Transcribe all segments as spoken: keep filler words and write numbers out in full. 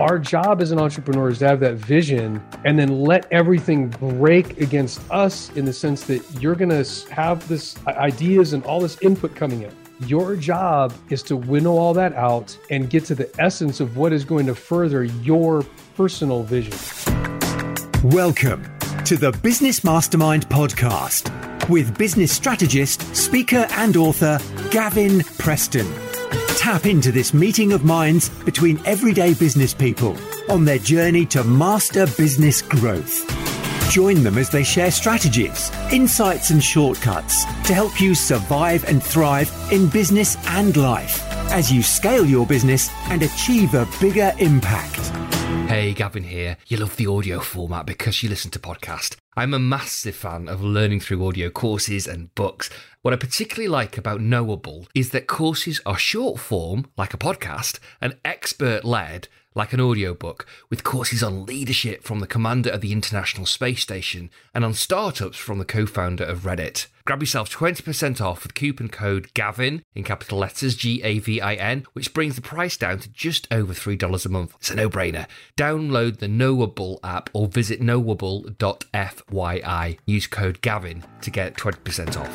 Our job as an entrepreneur is to have that vision and then let everything break against us in the sense that you're going to have this ideas and all this input coming in. Your job is to winnow all that out and get to the essence of what is going to further your personal vision. Welcome to the Business Mastermind podcast with business strategist, speaker and author Gavin Preston. Tap into this meeting of minds between everyday business people on their journey to master business growth. Join them as they share strategies, insights and shortcuts to help you survive and thrive in business and life as you scale your business and achieve a bigger impact. Hey, Gavin here. You love the audio format because you listen to podcasts. I'm a massive fan of learning through audio courses and books. What I particularly like about Knowable is that courses are short form, like a podcast, and expert-led, like an audiobook, with courses on leadership from the commander of the International Space Station and on startups from the co-founder of Reddit. Grab yourself twenty percent off with coupon code GAVIN, in capital letters, G A V I N, which brings the price down to just over three dollars a month. It's a no-brainer. Download the Knowable app or visit knowable dot F Y I. Use code GAVIN to get twenty percent off.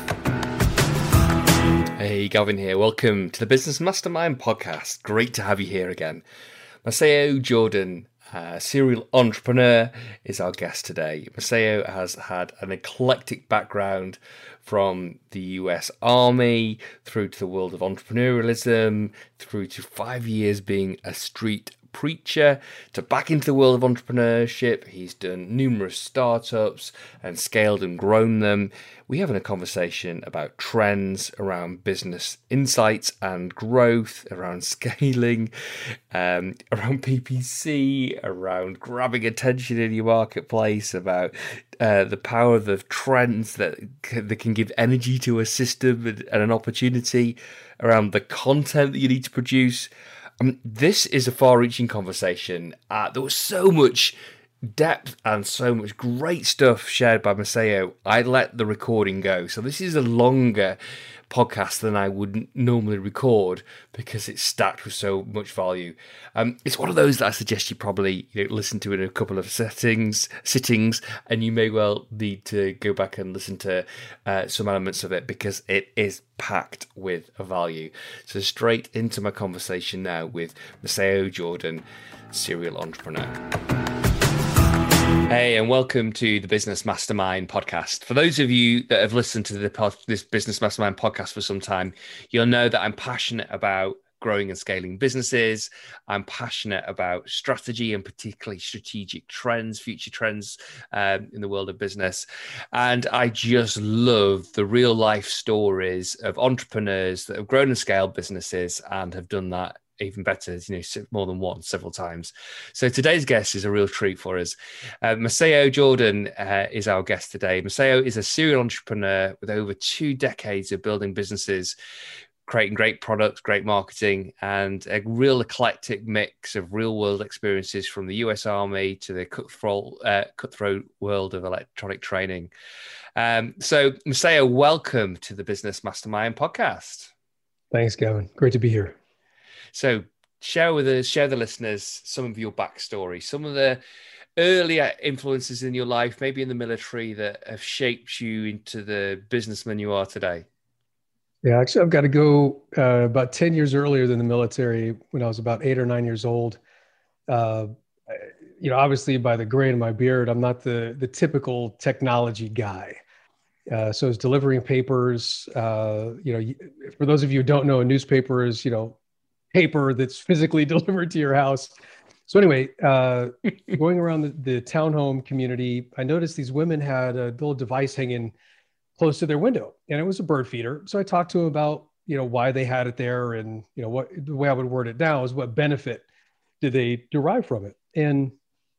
Hey, Gavin here. Welcome to the Business Mastermind podcast. Great to have you here again. Maceo Jordan, uh, serial entrepreneur, is our guest today. Maceo has had an eclectic background from the U S Army through to the world of entrepreneurialism, through to five years being a street preacher, to back into the world of entrepreneurship. He's done numerous startups and scaled and grown them. We're having a conversation about trends around business insights and growth, around scaling, um, around P P C, around grabbing attention in your marketplace, about uh, the power of the trends that can, that can give energy to a system and, and an opportunity, around the content that you need to produce. Um, this is a far-reaching conversation. Uh, there was so much depth and so much great stuff shared by Maceo. I let the recording go. So this is a longer podcast than I would normally record because it's stacked with so much value. Um, it's one of those that I suggest you probably you know, listen to in a couple of settings, sittings, and you may well need to go back and listen to uh, some elements of it because it is packed with value. So straight into my conversation now with Maceo Jordan, serial entrepreneur. Hey, and welcome to the Business Mastermind podcast. For those of you that have listened to the pod, this Business Mastermind podcast for some time, you'll know that I'm passionate about growing and scaling businesses. I'm passionate about strategy and particularly strategic trends, future trends um, in the world of business. And I just love the real life stories of entrepreneurs that have grown and scaled businesses and have done that even better, you know, more than once, several times. So today's guest is a real treat for us. Uh, Maceo Jordan uh, is our guest today. Maceo is a serial entrepreneur with over two decades of building businesses, creating great products, great marketing, and a real eclectic mix of real-world experiences from the U S Army to the cutthroat, uh, cutthroat world of electronic training. Um, so, Maceo, welcome to the Business Mastermind podcast. Thanks, Gavin. Great to be here. So share with us, share the listeners some of your backstory, some of the earlier influences in your life, maybe in the military, that have shaped you into the businessman you are today. Yeah, actually, I've got to go uh, about ten years earlier than the military, when I was about eight or nine years old. Uh, you know, obviously by the gray in my beard, I'm not the, the typical technology guy. Uh, so I was delivering papers. Uh, you know, for those of you who don't know, a newspaper is, you know, paper that's physically delivered to your house. So anyway, uh, going around the, the townhome community, I noticed these women had a little device hanging close to their window, and it was a bird feeder. So I talked to them about, you know, why they had it there, and, you know, what the way I would word it now is what benefit did they derive from it? And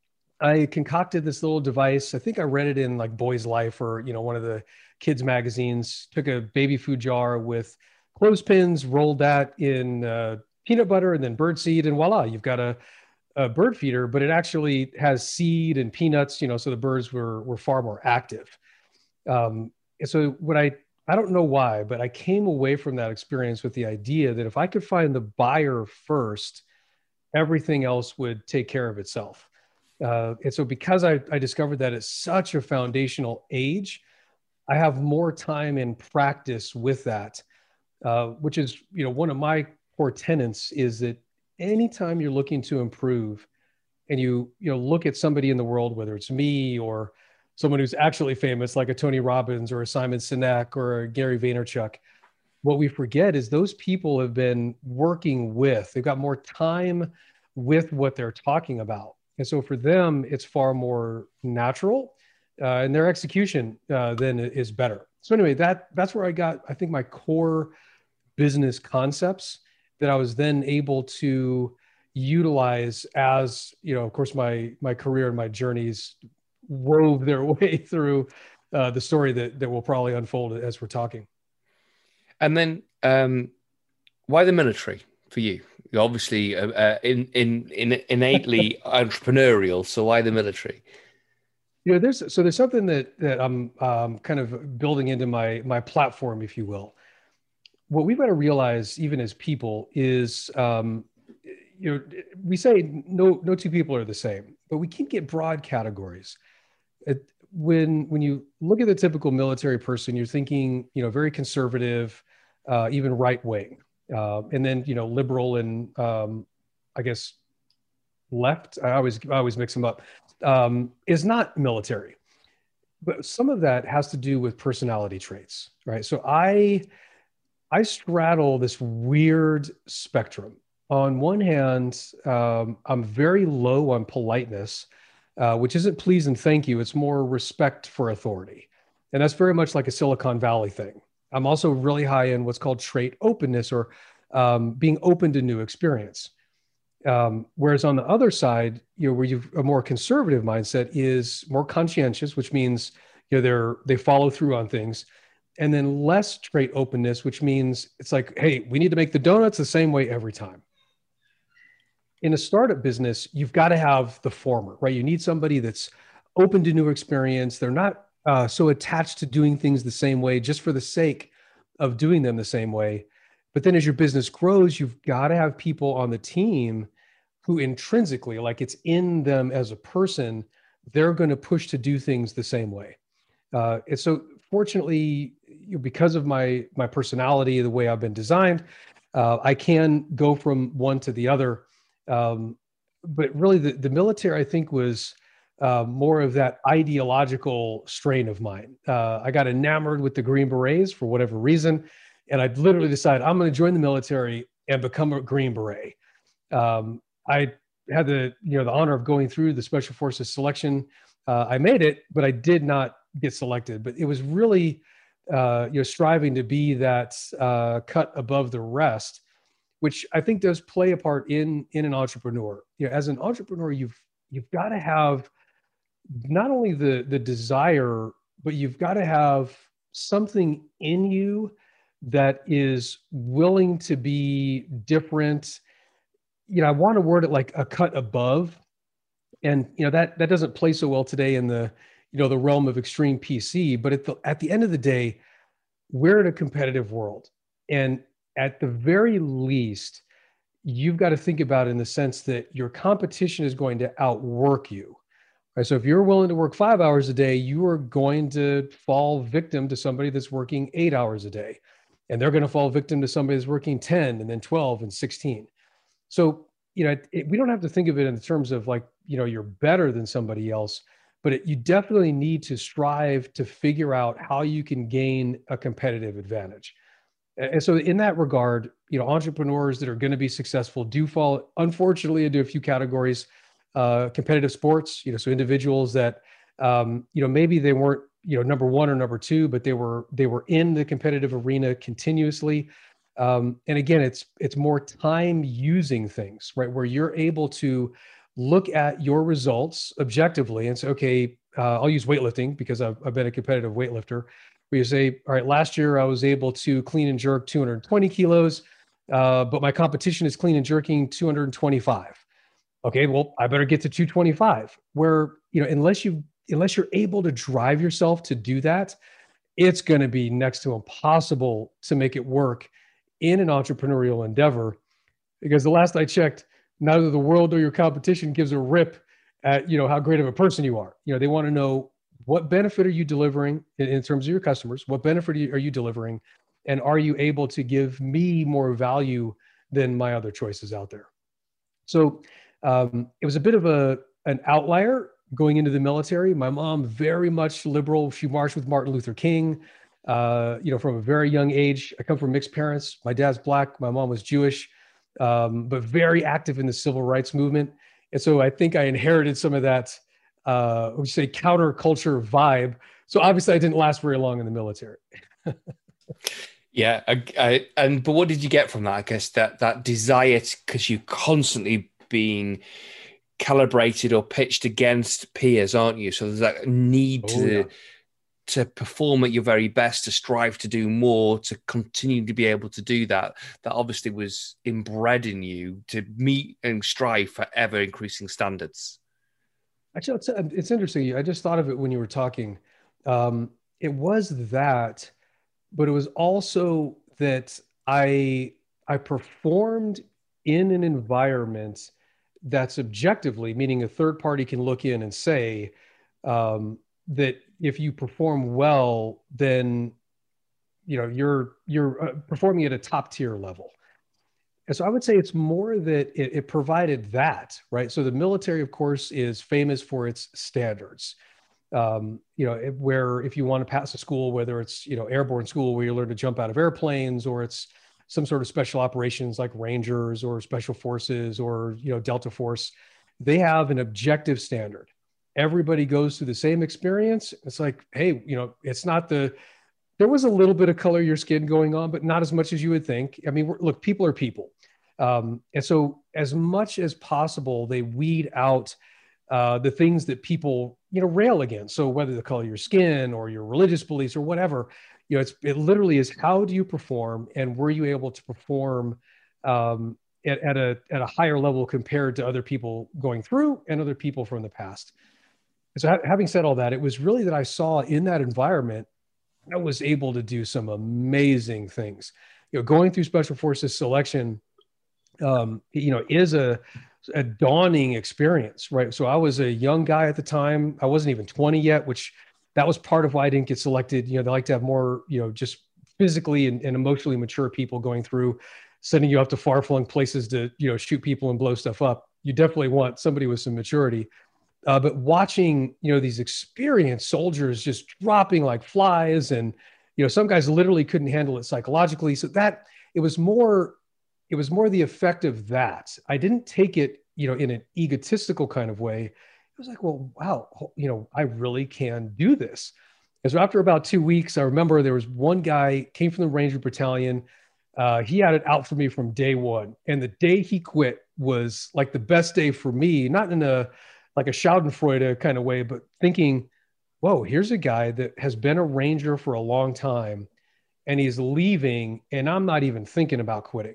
I concocted this little device. I think I read it in like Boy's Life or, you know, one of the kids magazines. Took a baby food jar with clothespins, rolled that in uh, peanut butter and then bird seed, and voila, you've got a, a bird feeder, but it actually has seed and peanuts, you know, so the birds were, were far more active. Um, and so what I, I don't know why, but I came away from that experience with the idea that if I could find the buyer first, everything else would take care of itself. Uh, and so because I, I discovered that at such a foundational age, I have more time in practice with that, uh, which is, you know, one of my core tenets is that anytime you're looking to improve and you, you know, look at somebody in the world, whether it's me or someone who's actually famous, like a Tony Robbins or a Simon Sinek or a Gary Vaynerchuk, what we forget is those people have been working with, they've got more time with what they're talking about. And so for them, it's far more natural, uh, and their execution uh, then is better. So anyway, that that's where I got, I think, my core business concepts that I was then able to utilize as, you know, of course, my my career and my journeys wove their way through uh, the story that that will probably unfold as we're talking. And then, um, why the military for you? You're obviously uh, uh, in, in, in innately entrepreneurial, so why the military? You know, there's so there's something that that I'm um, kind of building into my my platform, if you will. What we've got to realize, even as people, is um, you know, we say no no two people are the same, but we can't get broad categories. It, when when you look at the typical military person, you're thinking, you know, very conservative, uh, even right wing, uh, and then, you know, liberal and um, I guess left. I always I always mix them up. Um, is not military, but some of that has to do with personality traits, right? So I I straddle this weird spectrum. On one hand, um, I'm very low on politeness, uh, which isn't please and thank you. It's more respect for authority. And that's very much like a Silicon Valley thing. I'm also really high in what's called trait openness, or um, being open to new experience. Um, whereas on the other side, you know, where you've a more conservative mindset is more conscientious, which means, you know, they're, they follow through on things. And then less trait openness, which means it's like, hey, we need to make the donuts the same way every time. In a startup business, you've got to have the former, right? You need somebody that's open to new experience. They're not uh, so attached to doing things the same way just for the sake of doing them the same way. But then as your business grows, you've got to have people on the team who intrinsically, like it's in them as a person, they're going to push to do things the same way. Uh, and so fortunately, you know, because of my my personality, the way I've been designed, uh, I can go from one to the other. Um, but really, the, the military, I think, was uh, more of that ideological strain of mine. Uh, I got enamored with the Green Berets for whatever reason, and I literally decided I'm going to join the military and become a Green Beret. Um, I had the you know the honor of going through the Special Forces selection. Uh, I made it, but I did not get selected. But it was really uh, you know striving to be that uh, cut above the rest, which I think does play a part in in an entrepreneur. You know, as an entrepreneur, you've you've got to have not only the the desire, but you've got to have something in you that is willing to be different. You know, I want to word it like a cut above, and you know that that doesn't play so well today in the you know the realm of extreme P C. But at the at the end of the day, we're in a competitive world, and at the very least, you've got to think about it in the sense that your competition is going to outwork you. Right? So if you're willing to work five hours a day, you are going to fall victim to somebody that's working eight hours a day. And they're going to fall victim to somebody that's working ten and then twelve and sixteen. So, you know, it, we don't have to think of it in terms of like, you know, you're better than somebody else, but it, you definitely need to strive to figure out how you can gain a competitive advantage. And so in that regard, you know, entrepreneurs that are going to be successful do fall, unfortunately, into a few categories. Uh, competitive sports, you know, so individuals that, um, you know, maybe they weren't, you know, number one or number two, but they were, they were in the competitive arena continuously. Um, and again, it's, it's more time using things, right? Where you're able to look at your results objectively and say, okay, uh, I'll use weightlifting because I've, I've been a competitive weightlifter. Where you say, all right, last year I was able to clean and jerk two hundred twenty kilos, uh, but my competition is clean and jerking two hundred twenty-five. Okay, well, I better get to two twenty-five. Where, you know, unless you, unless you're able to drive yourself to do that, it's going to be next to impossible to make it work in an entrepreneurial endeavor. Because the last I checked, neither the world nor your competition gives a rip at, you know, how great of a person you are. You know, they want to know, what benefit are you delivering in, in terms of your customers? What benefit are you, are you delivering? And are you able to give me more value than my other choices out there? So um, it was a bit of a an outlier going into the military. My mom, very much liberal. She marched with Martin Luther King, uh, you know, from a very young age. I come from mixed parents. My dad's Black. My mom was Jewish, um, but very active in the civil rights movement. And so I think I inherited some of that, uh, we say, counterculture vibe. So obviously I didn't last very long in the military. Yeah, I, I, and but what did you get from that? I guess that that desire, because you're constantly being calibrated or pitched against peers, aren't you? So there's that need Oh, to yeah. to perform at your very best, to strive to do more, to continue to be able to do that. That obviously was inbred in you to meet and strive for ever increasing standards. Actually, it's, it's interesting. I just thought of it when you were talking. Um, it was that, but it was also that I I performed in an environment that's objectively, meaning a third party can look in and say um, that if you perform well, then you know you're you're uh, performing at a top tier level. And so I would say it's more that it, it provided that, right? So the military, of course, is famous for its standards. Um, you know, it- where if you want to pass a school, whether it's, you know, airborne school where you learn to jump out of airplanes, or it's some sort of special operations like Rangers or Special Forces or, you know, Delta Force, they have an objective standard. Everybody goes through the same experience. It's like, hey, you know, it's not the, there was a little bit of color of your skin going on, but not as much as you would think. I mean, we're, look, people are people. Um, and so as much as possible, they weed out uh, the things that people, you know, rail against. So whether the color of your skin or your religious beliefs or whatever, you know, it's, it literally is, how do you perform, and were you able to perform um, at, at a at a higher level compared to other people going through and other people from the past. So ha- having said all that, it was really that I saw in that environment, I was able to do some amazing things. You know, going through Special Forces selection, um, you know, is a a daunting experience, right? So I was a young guy at the time. I wasn't even twenty yet, which that was part of why I didn't get selected. You know, they like to have more, you know, just physically and, and emotionally mature people going through, sending you up to far-flung places to, you know, shoot people and blow stuff up. You definitely want somebody with some maturity. Uh, but watching, you know, these experienced soldiers just dropping like flies, and, you know, some guys literally couldn't handle it psychologically. So that it was more, it was more the effect of that. I didn't take it, you know, in an egotistical kind of way. It was like, well, wow, you know, I really can do this. And so after about two weeks, I remember there was one guy came from the Ranger Battalion. Uh, he had it out for me from day one. And the day he quit was like the best day for me, not in a, like a Schadenfreude kind of way, but thinking, whoa, here's a guy that has been a Ranger for a long time and he's leaving, and I'm not even thinking about quitting.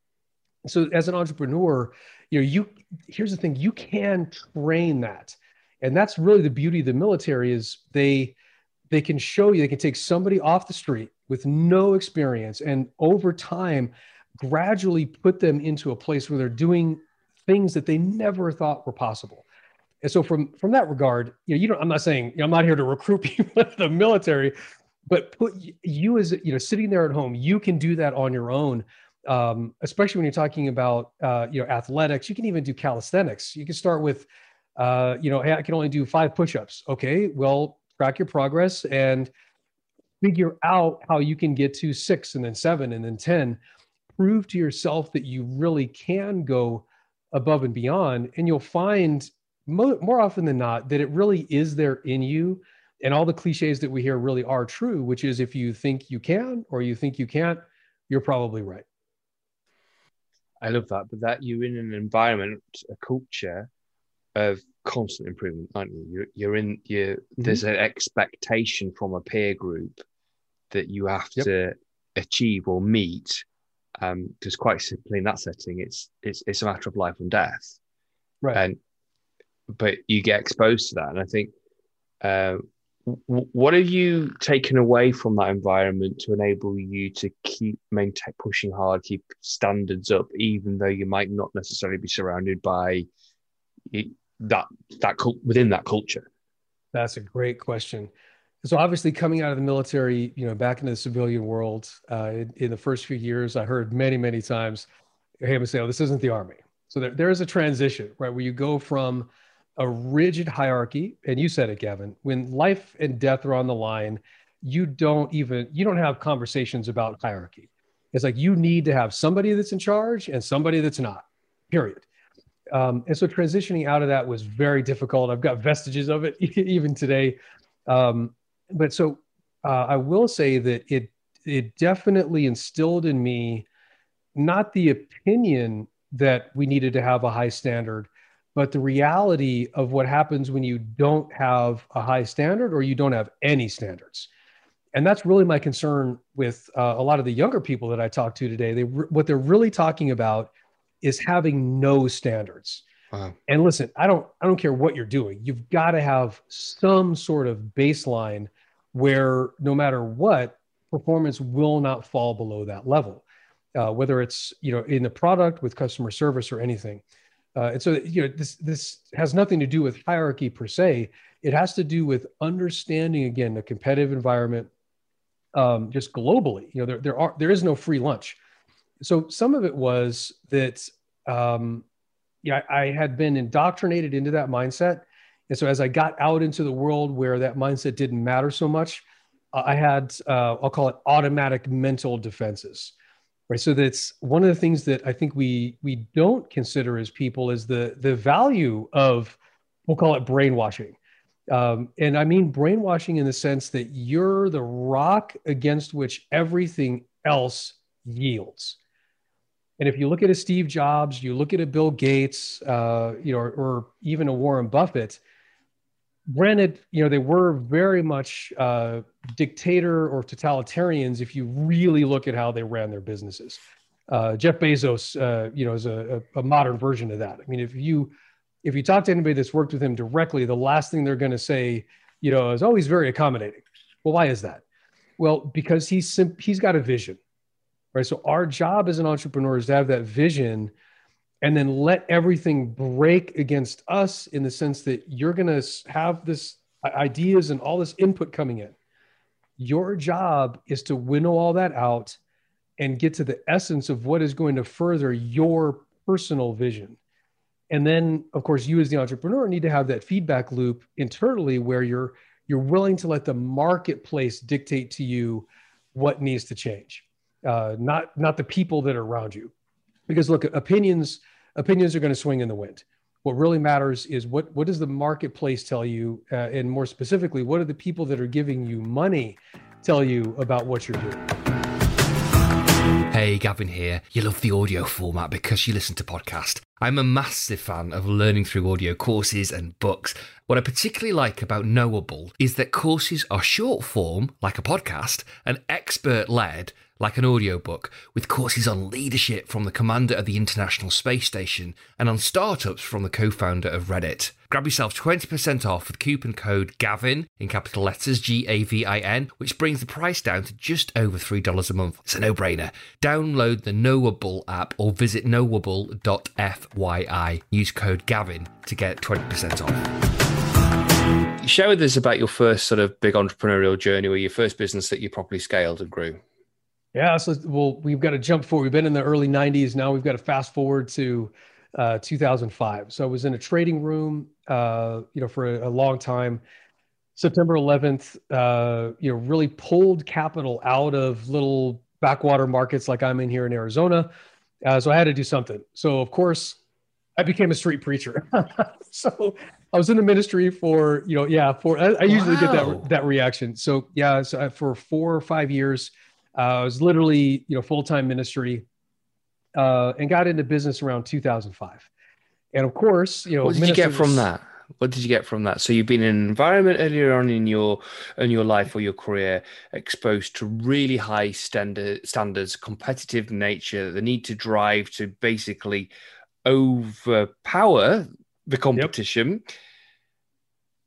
So as an entrepreneur, you know, you, here's the thing, you can train that. And that's really the beauty of the military is they, they can show you, they can take somebody off the street with no experience and over time, gradually put them into a place where they're doing things that they never thought were possible. And so from, from that regard, you know, you don't, I'm not saying, you know, I'm not here to recruit people to the military, but put you as, you know, sitting there at home, you can do that on your own. Um, especially when you're talking about, uh, you know, athletics. You can even do calisthenics. You can start with, uh, you know, hey, I can only do five push-ups. Okay, well, track your progress and figure out how you can get to six and then seven and then ten. Prove to yourself that you really can go above and beyond, and you'll find mo- more often than not that it really is there in you. And all the cliches that we hear really are true, which is if you think you can or you think you can't, you're probably right. I love that, but that you're in an environment, a culture of constant improvement, aren't you? You're, you're in, you mm-hmm. There's an expectation from a peer group that you have yep. to achieve or meet. Um, because quite simply in that setting, it's it's it's a matter of life and death, right? And but you get exposed to that, and I think uh, w- what have you taken away from that environment to enable you to keep maintain pushing hard, keep standards up, even though you might not necessarily be surrounded by that that within that culture? That's a great question. So obviously coming out of the military, you know, back into the civilian world, uh, in, in the first few years, I heard many, many times, hey, I'm say, oh, this isn't the Army. So there, there is a transition, right? Where you go from a rigid hierarchy, and you said it, Gavin, when life and death are on the line, you don't even, you don't have conversations about hierarchy. It's like, you need to have somebody that's in charge and somebody that's not, period. Um, and so transitioning out of that was very difficult. I've got vestiges of it even today. Um, but so uh, I will say that it, it definitely instilled in me, not the opinion that we needed to have a high standard, but the reality of what happens when you don't have a high standard or you don't have any standards. And that's really my concern with uh, a lot of the younger people that I talk to today. They, what they're really talking about is having no standards. Wow. And listen, I don't, I don't care what you're doing. You've got to have some sort of baseline where no matter what, performance will not fall below that level, uh, whether it's, you know, in the product with customer service or anything. Uh, and so, you know, this, this has nothing to do with hierarchy per se. It has to do with understanding, again, the competitive environment, um, just globally. You know, there, there are, there is no free lunch. So some of it was that, um, yeah, I, I had been indoctrinated into that mindset. And so as I got out into the world where that mindset didn't matter so much, uh, I had, uh, I'll call it automatic mental defenses, right? So that's one of the things that I think we, we don't consider as people is the, the value of, we'll call it brainwashing. Um, and I mean brainwashing in the sense that you're the rock against which everything else yields. And if you look at a Steve Jobs, you look at a Bill Gates, uh, you know, or, or even a Warren Buffett, granted, you know, they were very much uh, dictator or totalitarians if you really look at how they ran their businesses. Uh, Jeff Bezos, uh, you know, is a, a modern version of that. I mean, if you if you talk to anybody that's worked with him directly, the last thing they're going to say, you know, is, oh, he's very accommodating. Well, why is that? Well, because he's sim- he's got a vision. Right. So our job as an entrepreneur is to have that vision and then let everything break against us in the sense that you're going to have this ideas and all this input coming in. Your job is to winnow all that out and get to the essence of what is going to further your personal vision. And then, of course, you as the entrepreneur need to have that feedback loop internally where you're, you're willing to let the marketplace dictate to you what needs to change. Uh, not not the people that are around you, because look, opinions opinions are going to swing in the wind. What really matters is what what does the marketplace tell you, uh, and more specifically, what are the people that are giving you money tell you about what you're doing? Hey, Gavin here. You love the audio format because you listen to podcasts. I'm a massive fan of learning through audio courses and books. What I particularly like about Knowable is that courses are short form, like a podcast, and expert-led, like an audiobook, with courses on leadership from the commander of the International Space Station and on startups from the co-founder of Reddit. Grab yourself twenty percent off with coupon code GAVIN, in capital letters, G A V I N, which brings the price down to just over three dollars a month. It's a no-brainer. Download the Knowable app or visit knowable dot F Y I. Use code GAVIN to get twenty percent off. Share with us about your first sort of big entrepreneurial journey or your first business that you properly scaled and grew. Yeah, so well, we've got to jump forward. We've been in the early nineties. Now we've got to fast forward to uh, two thousand five. So I was in a trading room, uh, you know, for a, a long time. September eleventh, uh, you know, really pulled capital out of little backwater markets like I'm in here in Arizona. Uh, so I had to do something. So of course, I became a street preacher. So I was in the ministry for, you know, yeah, for I, I usually wow. get that that reaction. So yeah, so for four or five years. Uh, I was literally, you know, full-time ministry, uh, and got into business around two thousand five. And of course, you know, what did you get from that? What did you get from that? So you've been in an environment earlier on in your in your life or your career exposed to really high standard standards, competitive nature, the need to drive to basically overpower the competition. Yep.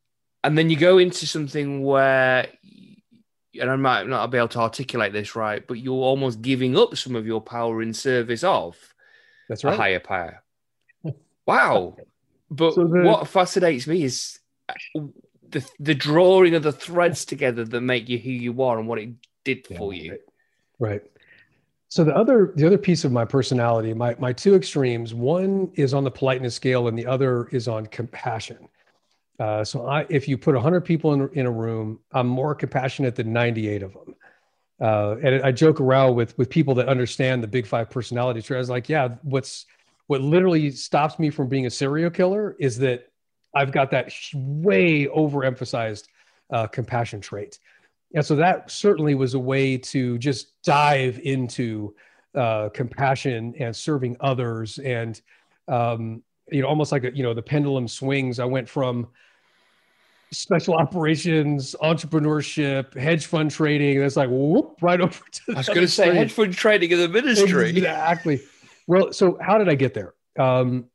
and then you go into something where, and I might not be able to articulate this right, but you're almost giving up some of your power in service of That's right. a higher power. Wow. But So the- what fascinates me is the the drawing of the threads together that make you who you are and what it did Yeah, for you. Right. right. So the other the other piece of my personality, my my two extremes, one is on the politeness scale and the other is on compassion. Uh, so I, if you put one hundred people in, in a room, I'm more compassionate than ninety-eight of them. Uh, and I joke around with with people that understand the big five personality trait. I was like, yeah, what's what literally stops me from being a serial killer is that I've got that way overemphasized uh, compassion trait. And so that certainly was a way to just dive into uh, compassion and serving others. And, um, you know, almost like, a, you know, the pendulum swings. I went from special operations, entrepreneurship, hedge fund trading. That's like, whoop, right over to the I was going to say hedge fund trading in the ministry. Exactly. Well, so how did I get there? Um,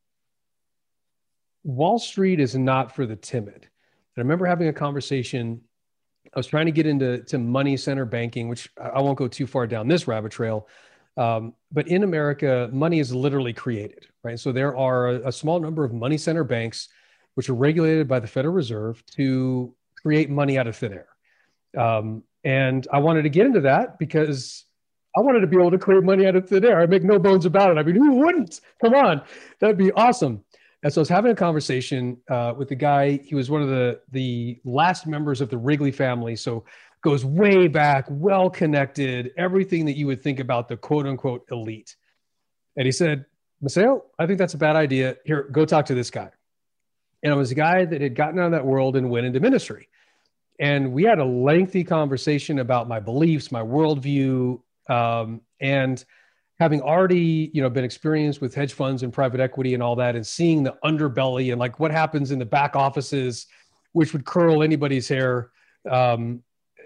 Wall Street is not for the timid. And I remember having a conversation. I was trying to get into to money center banking, which I won't go too far down this rabbit trail. Um, but in America, money is literally created, right? So there are a, a small number of money center banks, which are regulated by the Federal Reserve to create money out of thin air. Um, and I wanted to get into that because I wanted to be able to create money out of thin air. I make no bones about it. I mean, who wouldn't? Come on, that'd be awesome. And so I was having a conversation uh, with the guy. He was one of the, the last members of the Wrigley family. So goes way back, well connected, everything that you would think about the quote unquote elite. And he said, Maceo, I think that's a bad idea. Here, go talk to this guy. And it was a guy that had gotten out of that world and went into ministry. And we had a lengthy conversation about my beliefs, my worldview, um, and having already, you know, been experienced with hedge funds and private equity and all that, and seeing the underbelly and like what happens in the back offices, which would curl anybody's hair. Um,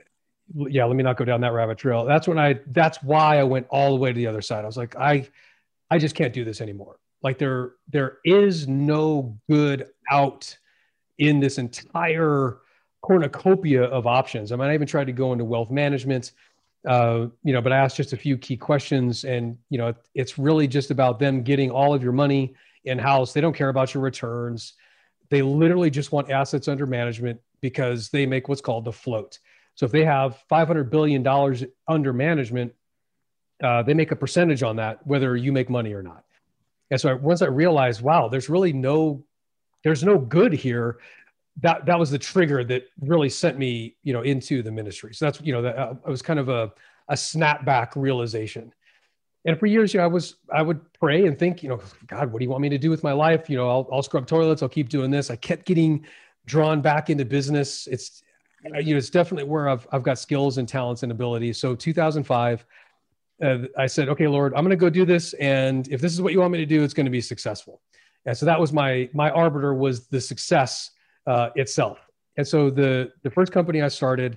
yeah, let me not go down that rabbit trail. That's when I, that's why I went all the way to the other side. I was like, I, I just can't do this anymore. Like there, there is no good out in this entire cornucopia of options. I mean, I even tried to go into wealth management, uh, you know, but I asked just a few key questions, and, you know, it's really just about them getting all of your money in-house. They don't care about your returns. They literally just want assets under management because they make what's called the float. So if they have five hundred billion dollars under management, uh, they make a percentage on that, whether you make money or not. And so I, once I realized, wow, there's really no, there's no good here. That that was the trigger that really sent me, you know, into the ministry. So that's, you know, that uh, it was kind of a a snapback realization. And for years, you know, I was I would pray and think, you know, God, what do you want me to do with my life? You know, I'll I'll scrub toilets. I'll keep doing this. I kept getting drawn back into business. It's you know, it's definitely where I've I've got skills and talents and abilities. So two thousand five, uh, I said, okay, Lord, I'm going to go do this, and if this is what you want me to do, it's going to be successful. And so that was my my arbiter was the success uh, itself. And so the the first company I started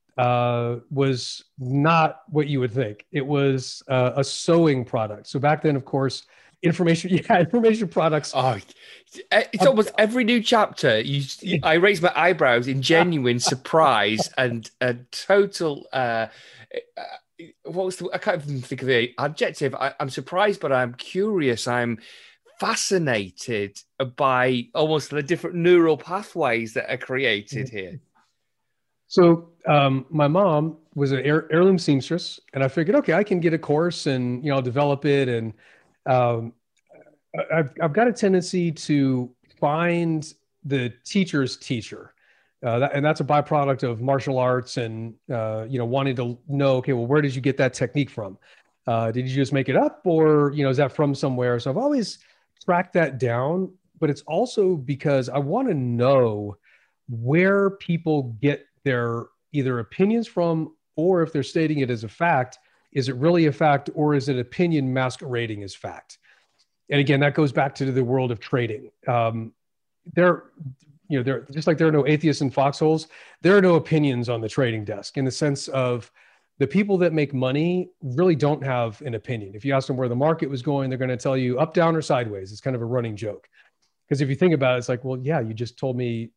uh, was not what you would think. It was uh, a sewing product. So back then, of course, information, yeah, information products. Oh, it's almost every new chapter. You, you, I raise my eyebrows in genuine surprise and a total. Uh, what was the? I can't even think of the adjective. I, I'm surprised, but I'm curious. I'm fascinated by almost the different neural pathways that are created here. So um, my mom was an heir, heirloom seamstress, and I figured, okay, I can get a course and, you know, develop it. And um, I've, I've got a tendency to find the teacher's teacher. Uh, that, and that's a byproduct of martial arts and, uh, you know, wanting to know, okay, well, where did you get that technique from? Uh, did you just make it up, or, you know, is that from somewhere? So I've always tracked that down, but it's also because I want to know where people get their either opinions from, or if they're stating it as a fact, is it really a fact, or is it opinion masquerading as fact? And again, that goes back to the world of trading. Um, there, you know, there just like there are no atheists in foxholes, there are no opinions on the trading desk, in the sense of the people that make money really don't have an opinion. If you ask them where the market was going, they're going to tell you up, down, or sideways. It's kind of a running joke. Because if you think about it, it's like, well, yeah, you just told me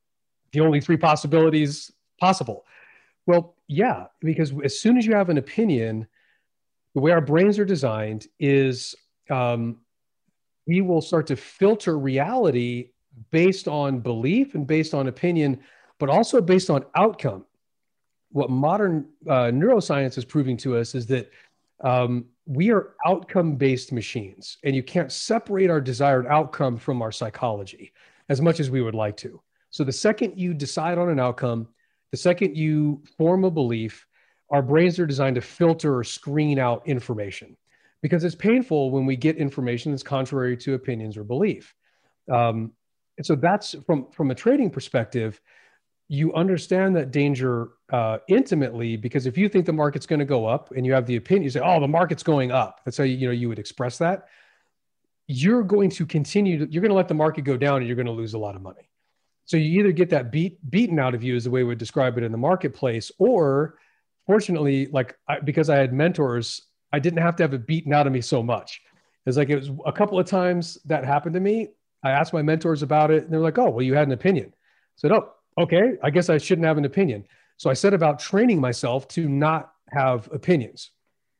the only three possibilities possible. Well, yeah, because as soon as you have an opinion, the way our brains are designed is um, we will start to filter reality based on belief and based on opinion, but also based on outcome. What modern uh, neuroscience is proving to us is that um, we are outcome-based machines, and you can't separate our desired outcome from our psychology as much as we would like to. So the second you decide on an outcome, the second you form a belief, our brains are designed to filter or screen out information, because it's painful when we get information that's contrary to opinions or belief. Um, and so that's from, from a trading perspective, you understand that danger uh, intimately, because if you think the market's going to go up and you have the opinion, you say, oh, the market's going up. That's how you, you know, you would express that. You're going to continue to, you're going to let the market go down and you're going to lose a lot of money. So you either get that beat beaten out of you, is the way we would describe it in the marketplace, or fortunately, like I, because I had mentors, I didn't have to have it beaten out of me so much. It's like, it was a couple of times that happened to me. I asked my mentors about it and they're like, oh, well, you had an opinion. I said, oh, okay, I guess I shouldn't have an opinion. So I set about training myself to not have opinions.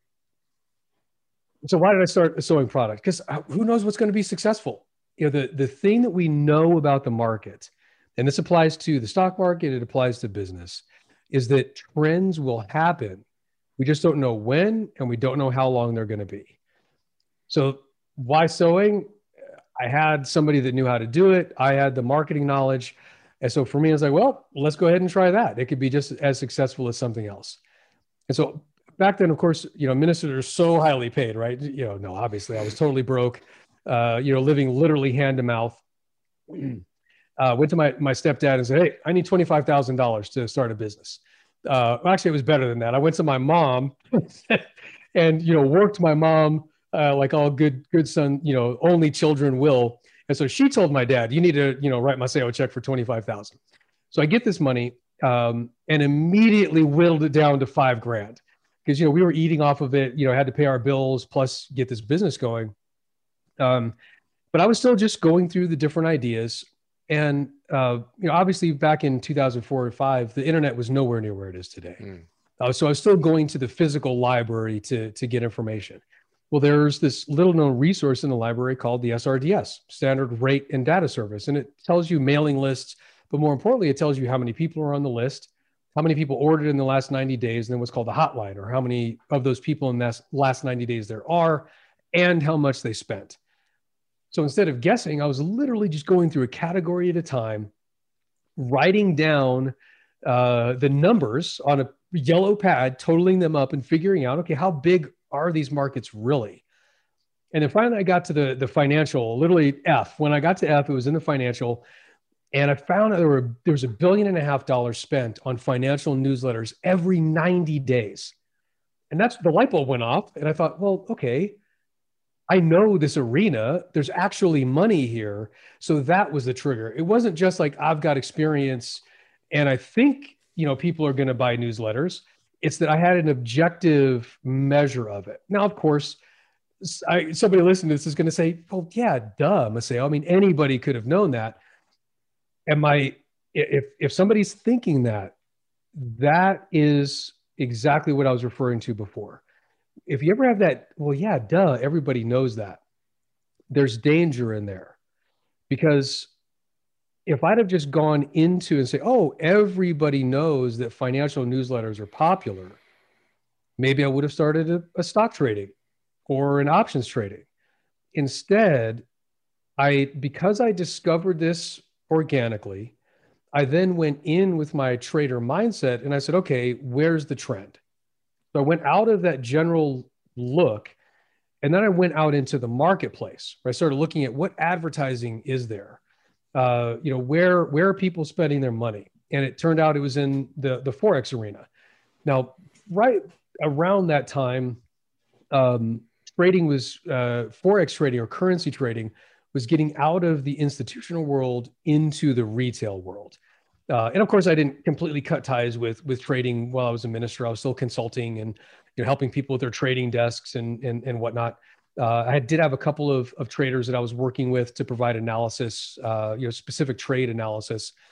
So why did I start a sewing product? Because who knows what's going to be successful? You know, the, the thing that we know about the market, and this applies to the stock market, it applies to business, is that trends will happen. We just don't know when, and we don't know how long they're going to be. So why sewing? I had somebody that knew how to do it. I had the marketing knowledge. And so for me, I was like, well, let's go ahead and try that. It could be just as successful as something else. And so back then, of course, you know, ministers are so highly paid, right? You know, no, obviously I was totally broke, uh, you know, living literally hand to mouth. Uh, went to my, my stepdad and said, hey, I need twenty-five thousand dollars to start a business. Uh, actually, it was better than that. I went to my mom and, you know, worked my mom uh, like all good, good son, you know, only children will. And so she told my dad, you need to, you know, write Maseo a check for twenty-five thousand. So I get this money um, and immediately whittled it down to five grand because, you know, we were eating off of it, you know, had to pay our bills plus get this business going. Um, but I was still just going through the different ideas. And, uh, you know, obviously back in two thousand four or five, the internet was nowhere near where it is today. Mm. Uh, so I was still going to the physical library to, to get information. Well, there's this little known resource in the library called the S R D S, Standard Rate and Data Service. And it tells you mailing lists, but more importantly, it tells you how many people are on the list, how many people ordered in the last ninety days, and then what's called the hotline, or how many of those people in the last ninety days there are, and how much they spent. So instead of guessing, I was literally just going through a category at a time, writing down uh, the numbers on a yellow pad, totaling them up and figuring out, okay, how big are these markets really? And then finally I got to the, the financial, literally F. When I got to F, it was in the financial, and I found that there were there was a billion and a half dollars spent on financial newsletters every ninety days. And that's, the light bulb went off, and I thought, well, okay, I know this arena, there's actually money here. So that was the trigger. It wasn't just like, I've got experience and I think, you know, people are going to buy newsletters. It's that I had an objective measure of it. Now, of course, I, somebody listening to this is going to say, well, yeah, duh, Maseo. I mean, anybody could have known that. And my, if, if somebody's thinking that, that is exactly what I was referring to before. If you ever have that, well, yeah, duh, everybody knows that. There's danger in there, because if I'd have just gone into and say, oh, everybody knows that financial newsletters are popular, maybe I would have started a, a stock trading or an options trading. Instead, I, because I discovered this organically, I then went in with my trader mindset and I said, okay, where's the trend? So I went out of that general look, and then I went out into the marketplace. I started looking at what advertising is there. Uh, you know, where where are people spending their money? And it turned out it was in the, the Forex arena. Now, right around that time, um, trading was, uh, Forex trading or currency trading was getting out of the institutional world into the retail world. Uh, and of course, I didn't completely cut ties with with trading while I was a minister. I was still consulting and, you know, helping people with their trading desks and and, and whatnot. Uh, I did have a couple of, of traders that I was working with to provide analysis, uh, you know, specific trade analysis.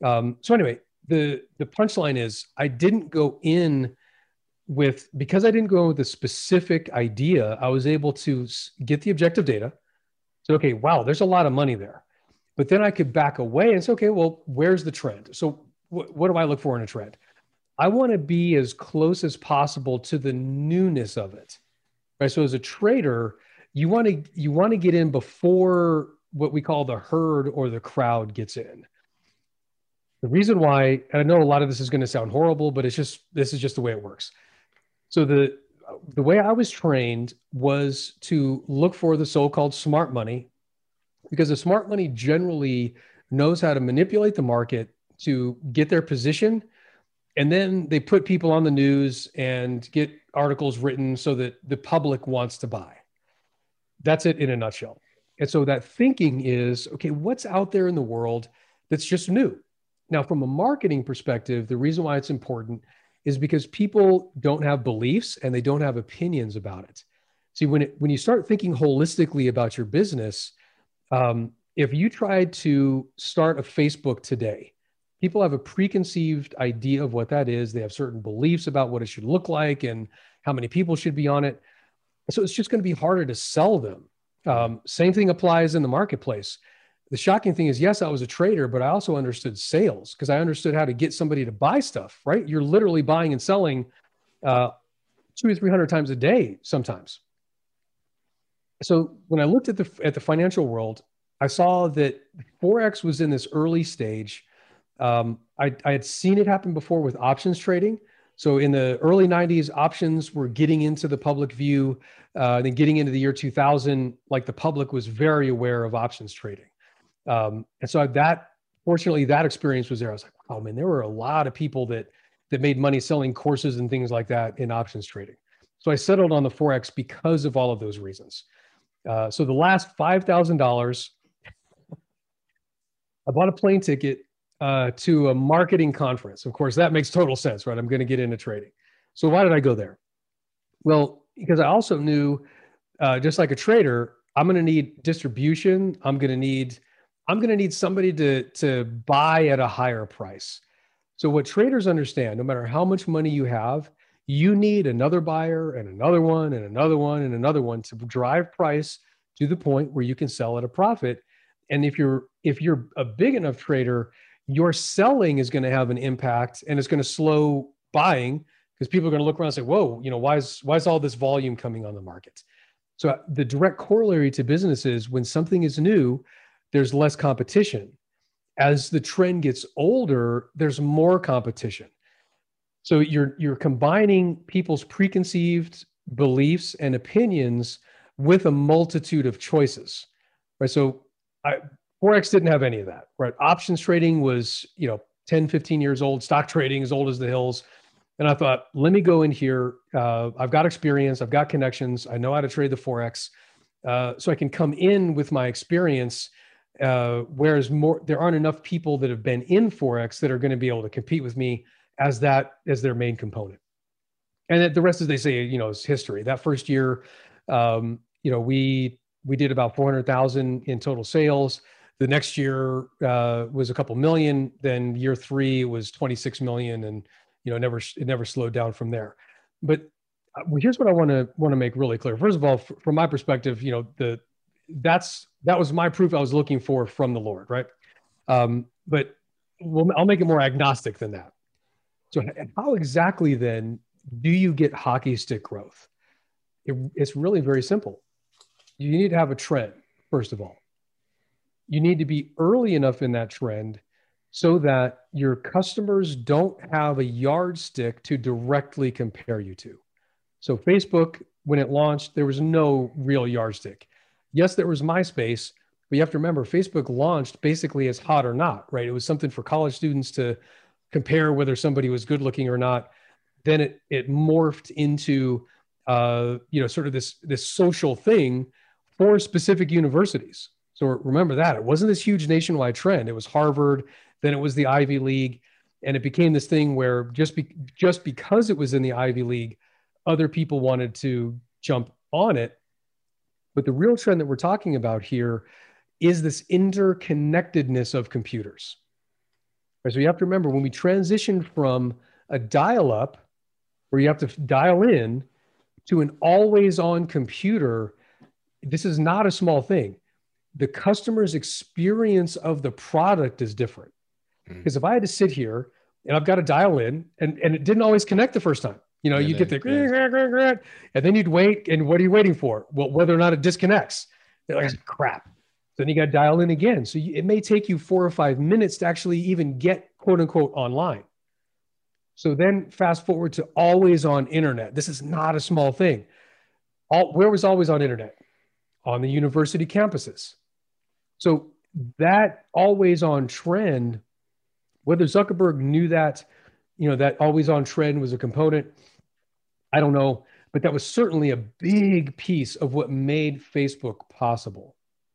Um, so anyway, the the punchline is I didn't go in with, because I didn't go with a specific idea, I was able to get the objective data. So, okay, wow, there's a lot of money there. But then I could back away and say, okay, well, where's the trend? So wh- what do I look for in a trend? I want to be as close as possible to the newness of it, right? So as a trader, you want to you want to get in before what we call the herd or the crowd gets in. The reason why, and I know a lot of this is going to sound horrible, but it's just, this is just the way it works. So the the way I was trained was to look for the so-called smart money, because the smart money generally knows how to manipulate the market to get their position. And then they put people on the news and get articles written so that the public wants to buy. That's it in a nutshell. And so that thinking is, okay, what's out there in the world that's just new? Now, from a marketing perspective, the reason why it's important is because people don't have beliefs and they don't have opinions about it. See, when it, when you start thinking holistically about your business, um, if you tried to start a Facebook today, people have a preconceived idea of what that is. They have certain beliefs about what it should look like and how many people should be on it. So it's just going to be harder to sell them. Um, same thing applies in the marketplace. The shocking thing is, yes, I was a trader, but I also understood sales because I understood how to get somebody to buy stuff, right? You're literally buying and selling uh, two or three hundred times a day sometimes. So when I looked at the at the financial world, I saw that Forex was in this early stage. Um, I, I had seen it happen before with options trading. So in the early nineties, options were getting into the public view. Uh, then getting into the year two thousand, like the public was very aware of options trading. Um, and so that, fortunately, that experience was there. I was like, oh man, there were a lot of people that that made money selling courses and things like that in options trading. So I settled on the Forex because of all of those reasons. Uh, so the last five thousand dollars, I bought a plane ticket uh, to a marketing conference. Of course, that makes total sense, right? I'm going to get into trading. So why did I go there? Well, because I also knew, uh, just like a trader, I'm going to need distribution. I'm going to need, I'm going to need somebody to, to buy at a higher price. So what traders understand, no matter how much money you have, you need another buyer and another one and another one and another one to drive price to the point where you can sell at a profit. And if you're, if you're a big enough trader, your selling is going to have an impact and it's going to slow buying, because people are going to look around and say, whoa, you know, why is, why is all this volume coming on the market? So the direct corollary to business is when something is new, there's less competition. As the trend gets older, there's more competition. So you're, you're combining people's preconceived beliefs and opinions with a multitude of choices, right? So I, Forex didn't have any of that, right? Options trading was, you know, ten, fifteen years old. Stock trading as old as the hills. And I thought, let me go in here. Uh, I've got experience. I've got connections. I know how to trade the Forex. Uh, so I can come in with my experience. Uh, whereas more, there aren't enough people that have been in Forex that are going to be able to compete with me as that, as their main component. And the rest, as they say, you know, is history. That first year, um, you know, we, we did about four hundred thousand in total sales. The next year uh, was a couple million. Then year three was twenty-six million, and you know, never it never slowed down from there. But uh, here's what I want to want to make really clear. First of all, f- from my perspective, you know, the that's that was my proof I was looking for from the Lord, right? Um, but we'll, I'll make it more agnostic than that. So, how exactly then do you get hockey stick growth? It, it's really very simple. You need to have a trend, first of all. You need to be early enough in that trend so that your customers don't have a yardstick to directly compare you to. So Facebook, when it launched, there was no real yardstick. Yes, there was MySpace, but you have to remember Facebook launched basically as hot or not, right? It was something for college students to compare whether somebody was good looking or not. Then it it morphed into uh, you know, sort of this this social thing for specific universities. So remember that it wasn't this huge nationwide trend. It was Harvard, then it was the Ivy League, and it became this thing where just be, just because it was in the Ivy League, other people wanted to jump on it. But the real trend that we're talking about here is this interconnectedness of computers. Right? So you have to remember when we transitioned from a dial-up where you have to dial in to an always-on computer, this is not a small thing. The customer's experience of the product is different. Because mm. if I had to sit here and I've got to dial in and, and it didn't always connect the first time, you know, yeah, you get the, yeah. and then you'd wait. And what are you waiting for? Well, whether or not it disconnects. They're like, crap. Then you got to dial in again. So you, it may take you four or five minutes to actually even get quote unquote online. So then fast forward to always on internet. This is not a small thing. All, where was always on internet? On the university campuses. So that always on trend, whether Zuckerberg knew that, you know, that always on trend was a component, I don't know, but that was certainly a big piece of what made Facebook possible.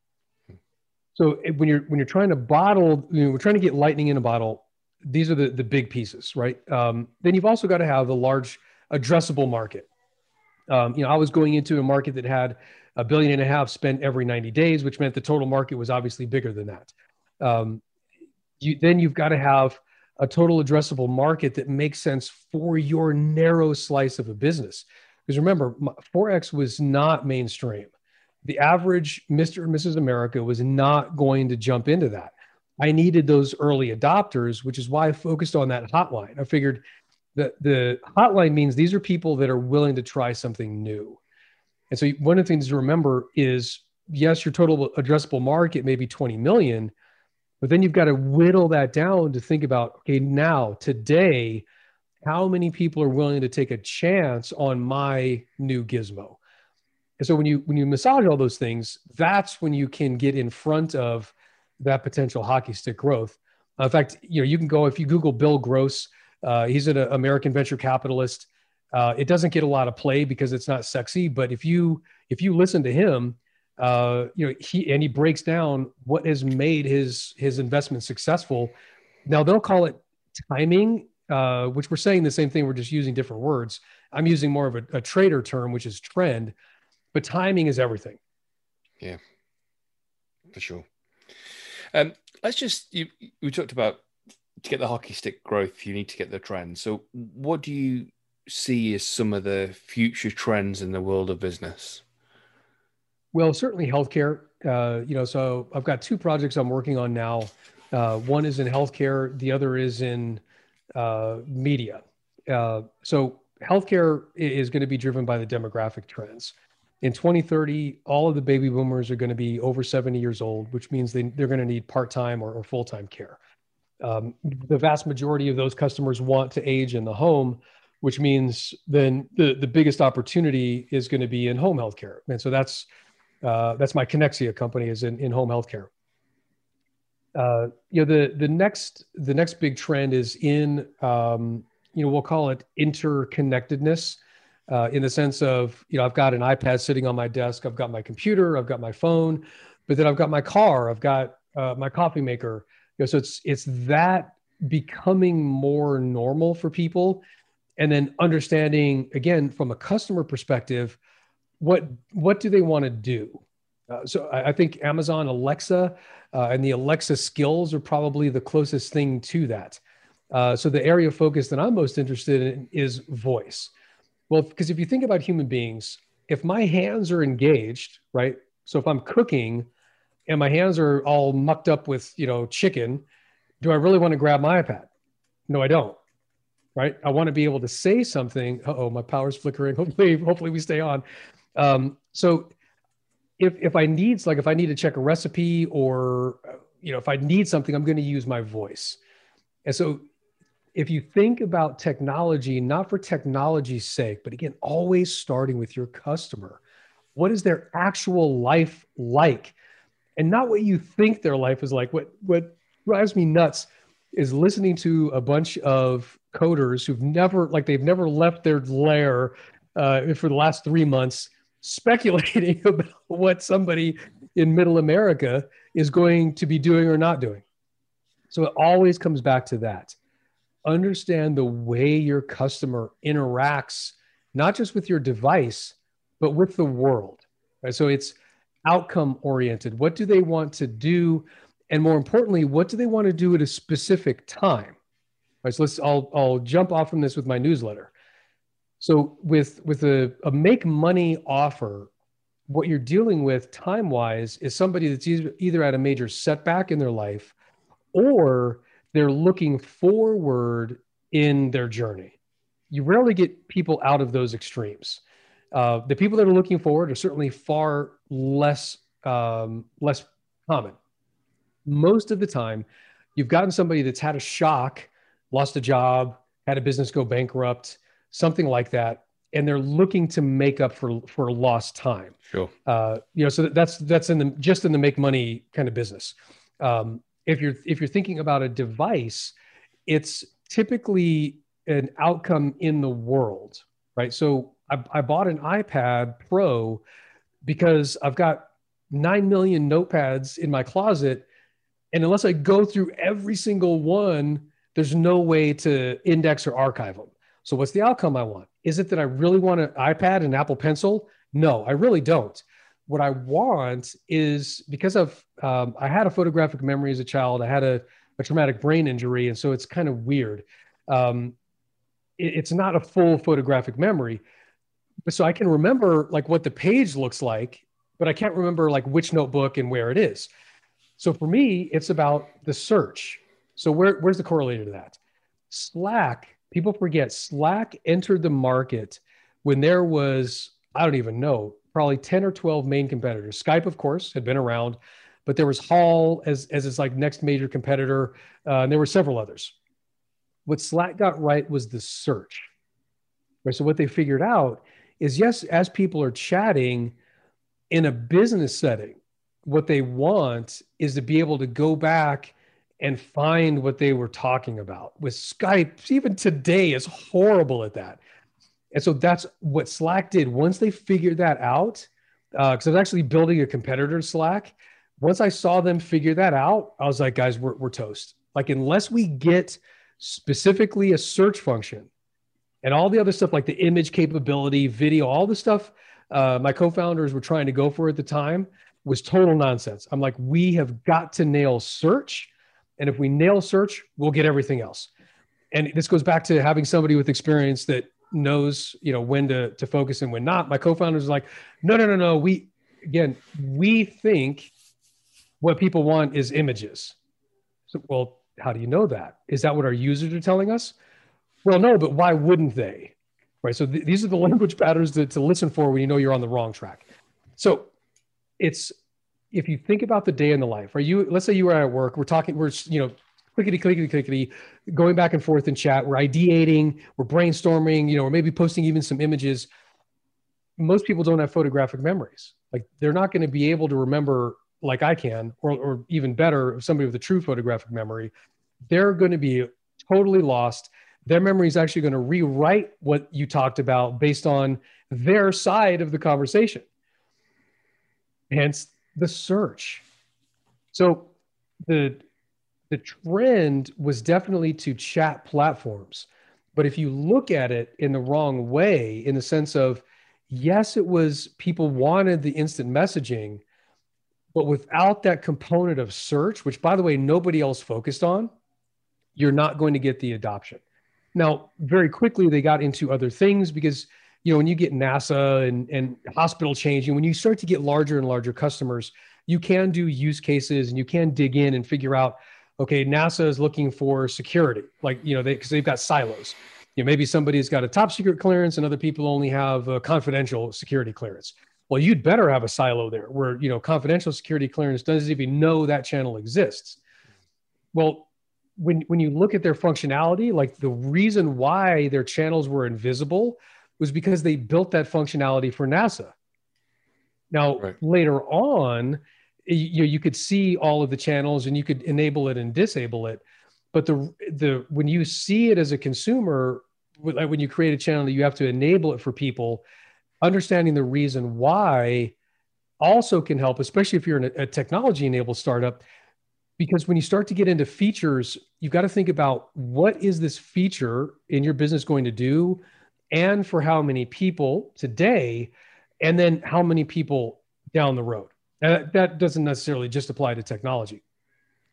So when you're when you're trying to bottle, you know, we're trying to get lightning in a bottle. These are the the big pieces, right? Um, then you've also got to have the large addressable market. Um, you know, I was going into a market that had a billion and a half spent every ninety days, which meant the total market was obviously bigger than that. Um, you, then you've got to have a total addressable market that makes sense for your narrow slice of a business. Because remember, Forex was not mainstream. The average Mister and Missus America was not going to jump into that. I needed those early adopters, which is why I focused on that hotline. I figured that the hotline means these are people that are willing to try something new. And so one of the things to remember is, yes, your total addressable market may be twenty million, but then you've got to whittle that down to think about, okay, now, today, how many people are willing to take a chance on my new gizmo? And so when you when you massage all those things, that's when you can get in front of that potential hockey stick growth. Uh, in fact, you know, you can go, if you Google Bill Gross, uh, he's an American venture capitalist. Uh, it doesn't get a lot of play because it's not sexy, but if you if you listen to him, uh, you know, he and he breaks down what has made his his investment successful. Now they'll call it timing, uh, which we're saying the same thing. We're just using different words. I'm using more of a, a trader term, which is trend, but timing is everything. Yeah, for sure. Um, let's just you. We talked about to get the hockey stick growth, you need to get the trend. So, what do you see as some of the future trends in the world of business? Well, certainly healthcare. Uh, you know, so I've got two projects I'm working on now. Uh, one is in healthcare. The other is in uh, media. Uh, so healthcare is going to be driven by the demographic trends. In twenty thirty, all of the baby boomers are going to be over seventy years old, which means they, they're going to need part-time or, or full-time care. Um, the vast majority of those customers want to age in the home, which means then the, the biggest opportunity is going to be in home healthcare. And so that's uh, that's my Connexia company, is in, in home healthcare. Uh, you know, the the next the next big trend is in um, you know, we'll call it interconnectedness. Uh, in the sense of, you know, I've got an iPad sitting on my desk, I've got my computer, I've got my phone, but then I've got my car, I've got uh, my coffee maker. You know, so it's it's that becoming more normal for people, and then understanding, again, from a customer perspective, what what do they want to do? Uh, so I, I think Amazon Alexa uh, and the Alexa skills are probably the closest thing to that. Uh, so the area of focus that I'm most interested in is voice. Well, because if you think about human beings, if my hands are engaged, right? So if I'm cooking and my hands are all mucked up with, you know, chicken, do I really want to grab my iPad? No, I don't, right? I want to be able to say something. Uh-oh, my power's flickering. Hopefully, hopefully we stay on. Um, so if if I need, like if I need to check a recipe, or, you know, if I need something, I'm going to use my voice. And so if you think about technology, not for technology's sake, but again, always starting with your customer, what is their actual life like? And not what you think their life is like. What, what drives me nuts is listening to a bunch of coders who've never, like they've never left their lair uh, for the last three months, speculating about what somebody in middle America is going to be doing or not doing. So it always comes back to that. Understand the way your customer interacts, not just with your device, but with the world. Right? So it's outcome oriented. What do they want to do? And more importantly, what do they want to do at a specific time? Right, so let's, I'll, I'll jump off from this with my newsletter. So with, with a, a make money offer, what you're dealing with time-wise is somebody that's either, either at a major setback in their life, or they're looking forward in their journey. You rarely get people out of those extremes. Uh, the people that are looking forward are certainly far less, um, less common. Most of the time, you've gotten somebody that's had a shock, lost a job, had a business go bankrupt, something like that, and they're looking to make up for for lost time. Sure. Uh, you know, so that's that's in the just in the make money kind of business. Um, if you're if you're thinking about a device, it's typically an outcome in the world, right? So I, I bought an iPad Pro because I've got nine million notepads in my closet, and unless I go through every single one, there's no way to index or archive them. So what's the outcome I want? Is it that I really want an iPad and Apple Pencil? No, I really don't. What I want is, because of, um, I had a photographic memory as a child, I had a, a traumatic brain injury, and so it's kind of weird. Um, it, it's not a full photographic memory. So I can remember like what the page looks like, but I can't remember like which notebook and where it is. So for me, it's about the search. So where, where's the correlator to that? Slack. People forget Slack entered the market when there was, I don't even know, probably ten or twelve main competitors. Skype, of course, had been around, but there was Hall as, as its like next major competitor. Uh, and there were several others. What Slack got right was the search. Right? So what they figured out is, yes, as people are chatting in a business setting, what they want is to be able to go back and find what they were talking about. With Skype, even today, is horrible at that. And so that's what Slack did. Once they figured that out, because uh, I was actually building a competitor to Slack. Once I saw them figure that out, I was like, guys, we're, we're toast. Like, unless we get specifically a search function and all the other stuff like the image capability, video, all the stuff uh, my co-founders were trying to go for at the time was total nonsense. I'm like, we have got to nail search. And if we nail search, we'll get everything else. And this goes back to having somebody with experience that knows, you know, when to, to focus and when not. My co-founders are like, no, no, no, no. We, again, we think what people want is images. So, well, how do you know that? Is that what our users are telling us? Well, no, but why wouldn't they? Right. So th- these are the language patterns to, to listen for when you know you're on the wrong track. So it's, if you think about the day in the life, are you, let's say you were at work, we're talking, we're, you know, clickety, clickety, clickety, going back and forth in chat, we're ideating, we're brainstorming, you know, or maybe posting even some images. Most people don't have photographic memories. Like, they're not going to be able to remember like I can, or, or even better, somebody with a true photographic memory. They're going to be totally lost. Their memory is actually going to rewrite what you talked about based on their side of the conversation. Hence the search. So the, the trend was definitely to chat platforms. But if you look at it in the wrong way, in the sense of, yes, it was people wanted the instant messaging, but without that component of search, which, by the way, nobody else focused on, you're not going to get the adoption. Now, very quickly, they got into other things because, you know, when you get NASA and, and hospital changing, when you start to get larger and larger customers, you can do use cases and you can dig in and figure out, okay, NASA is looking for security, like, you know, they, because they've got silos. You know, maybe somebody's got a top secret clearance and other people only have a confidential security clearance. Well, you'd better have a silo there where, you know, confidential security clearance doesn't even know that channel exists. Well, when, when you look at their functionality, like the reason why their channels were invisible was because they built that functionality for NASA. Now, right. Later on, you, you could see all of the channels and you could enable it and disable it. But the, the, when you see it as a consumer, when you create a channel, you have to enable it for people. Understanding the reason why also can help, especially if you're in a, a technology-enabled startup, because when you start to get into features, you've got to think about what is this feature in your business going to do, and for how many people today, and then how many people down the road. And that doesn't necessarily just apply to technology.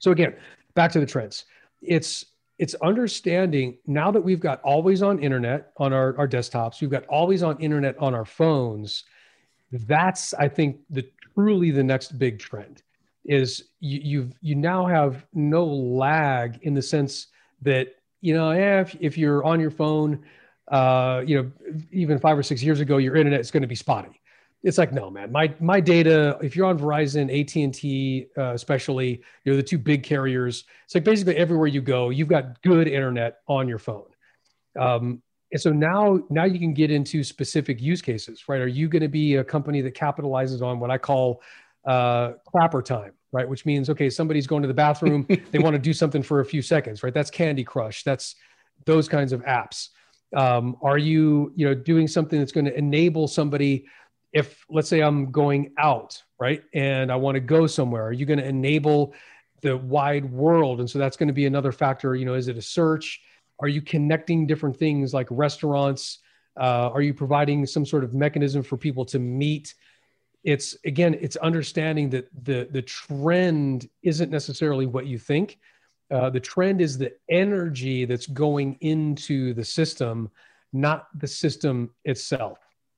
So again, back to the trends. It's it's understanding now that we've got always on internet on our, our desktops, we've got always on internet on our phones. That's, I think, the truly the next big trend is you you've you now have no lag in the sense that, you know, yeah, if, if you're on your phone, uh, you know, even five or six years ago, your internet is going to be spotty. It's like, no, man, my, my data, if you're on Verizon, A T and T, uh, especially, you know, the two big carriers, it's like basically everywhere you go, you've got good internet on your phone. Um, and so now, now you can get into specific use cases, right? Are you going to be a company that capitalizes on what I call uh, clapper time, right? Which means, okay, somebody's going to the bathroom, they want to do something for a few seconds, right? That's Candy Crush. That's those kinds of apps. Um, are you, you know, doing something that's going to enable somebody, if let's say I'm going out, right, and I want to go somewhere, are you going to enable the wide world? And so that's going to be another factor. You know, is it a search? Are you connecting different things like restaurants? Uh, are you providing some sort of mechanism for people to meet? It's, again, it's understanding that the, the trend isn't necessarily what you think. Uh, the trend is the energy that's going into the system, not the system itself.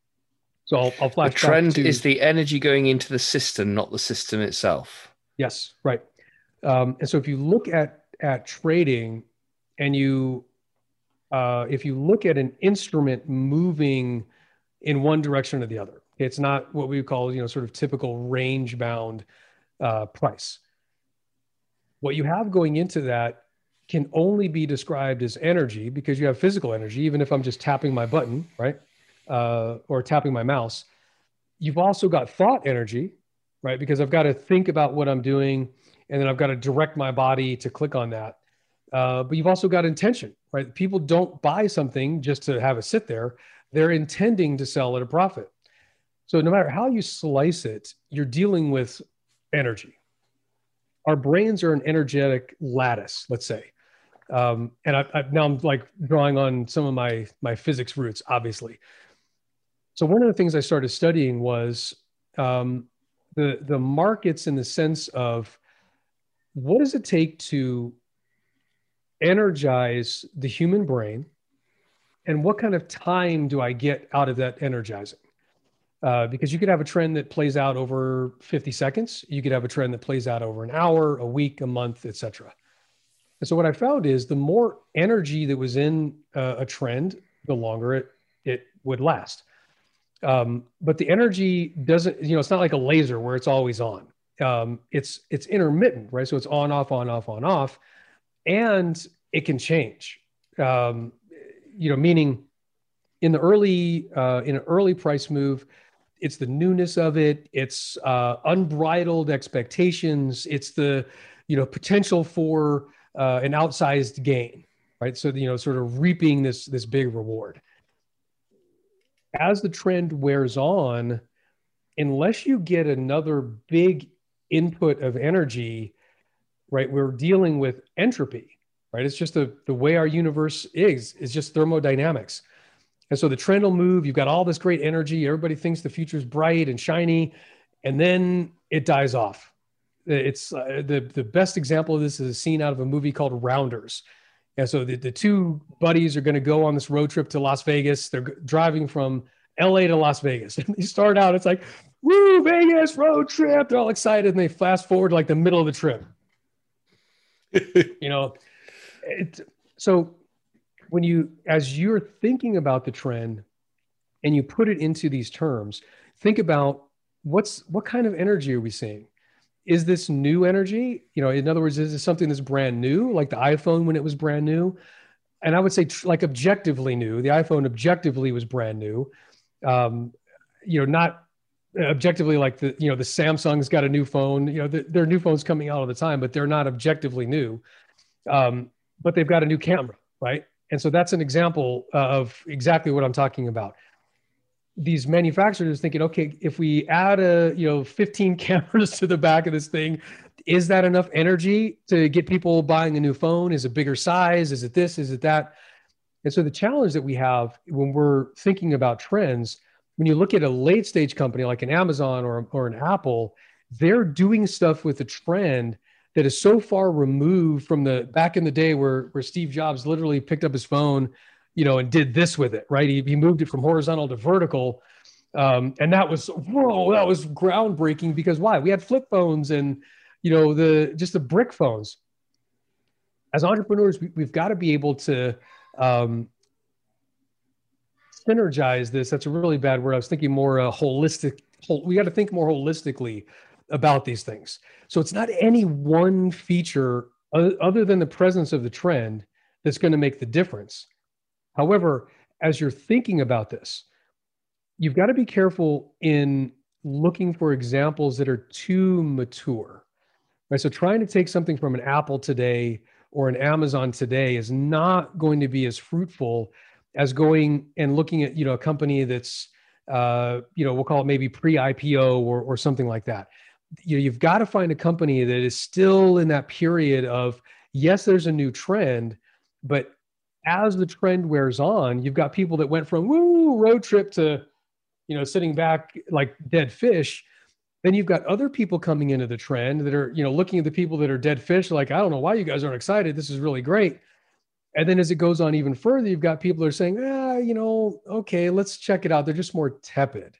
So I'll, I'll flash back. The trend to, is the energy going into the system, not the system itself. Yes, right. Um, and so if you look at, at trading and you, uh, if you look at an instrument moving in one direction or the other, it's not what we call, you know, sort of typical range bound uh, price. What you have going into that can only be described as energy because you have physical energy, even if I'm just tapping my button, right? Uh, or tapping my mouse. You've also got thought energy, right? Because I've got to think about what I'm doing and then I've got to direct my body to click on that. Uh, but you've also got intention, right? People don't buy something just to have it sit there. They're intending to sell at a profit. So no matter how you slice it, you're dealing with energy. Our brains are an energetic lattice, let's say. Um, and I, I, now I'm like drawing on some of my, my physics roots, obviously. So one of the things I started studying was um, the, the markets in the sense of what does it take to energize the human brain and what kind of time do I get out of that energizing? Uh, because you could have a trend that plays out over fifty seconds. You could have a trend that plays out over an hour, a week, a month, et cetera. And so what I found is the more energy that was in uh, a trend, the longer it, it would last. Um, but the energy doesn't, you know, it's not like a laser where it's always on. Um, it's, it's intermittent, right? So it's on, off, on, off, on, off, and it can change. Um, you know, meaning in the early, uh, in an early price move, it's the newness of it. It's uh, unbridled expectations. It's the, you know, potential for uh, an outsized gain, right? So, you know, sort of reaping this, this big reward. As the trend wears on, unless you get another big input of energy, right, we're dealing with entropy, right? It's just the, the way our universe is, it's just thermodynamics. And so the trend will move. You've got all this great energy. Everybody thinks the future is bright and shiny, and then it dies off. It's uh, the, the best example of this is a scene out of a movie called Rounders. And so the, the two buddies are going to go on this road trip to Las Vegas. They're g- driving from L A to Las Vegas. And they start out, it's like, woo, Vegas road trip. They're all excited. And they fast forward to like the middle of the trip. you know, it, so when you, as you're thinking about the trend and you put it into these terms, think about what's, what kind of energy are we seeing? Is this new energy? You know, in other words, is this something that's brand new, like the iPhone when it was brand new? And I would say tr- like objectively new. The iPhone objectively was brand new. Um, you know, not objectively like the, you know, the Samsung's got a new phone. You know, the, there are new phones coming out all the time, but they're not objectively new. Um, but they've got a new camera, right? And so that's an example of exactly what I'm talking about. These manufacturers thinking, okay, if we add a, you know, fifteen cameras to the back of this thing, is that enough energy to get people buying a new phone? Is it bigger size? Is it this? Is it that? And so the challenge that we have when we're thinking about trends, when you look at a late stage company like an Amazon or, or an Apple, they're doing stuff with the trend that is so far removed from the back in the day where, where Steve Jobs literally picked up his phone, you know, and did this with it, right? He, he moved it from horizontal to vertical. Um, and that was, whoa, that was groundbreaking because why? We had flip phones and, you know, the, just the brick phones. As entrepreneurs, we, we've got to be able to um, synergize this. That's a really bad word. I was thinking more uh, holistic. Whole, we got to think more holistically about these things. So it's not any one feature other than the presence of the trend that's going to make the difference. However, as you're thinking about this, you've got to be careful in looking for examples that are too mature, right? So trying to take something from an Apple today or an Amazon today is not going to be as fruitful as going and looking at, you know, a company that's, uh, you know, we'll call it maybe pre-I P O or, or something like that. You know, you've got to find a company that is still in that period of, yes, there's a new trend, but as the trend wears on, you've got people that went from woo road trip to, you know, sitting back like dead fish. Then you've got other people coming into the trend that are, you know, looking at the people that are dead fish, like, I don't know why you guys aren't excited. This is really great. And then as it goes on even further, you've got people that are saying, ah, you know, okay, let's check it out. They're just more tepid.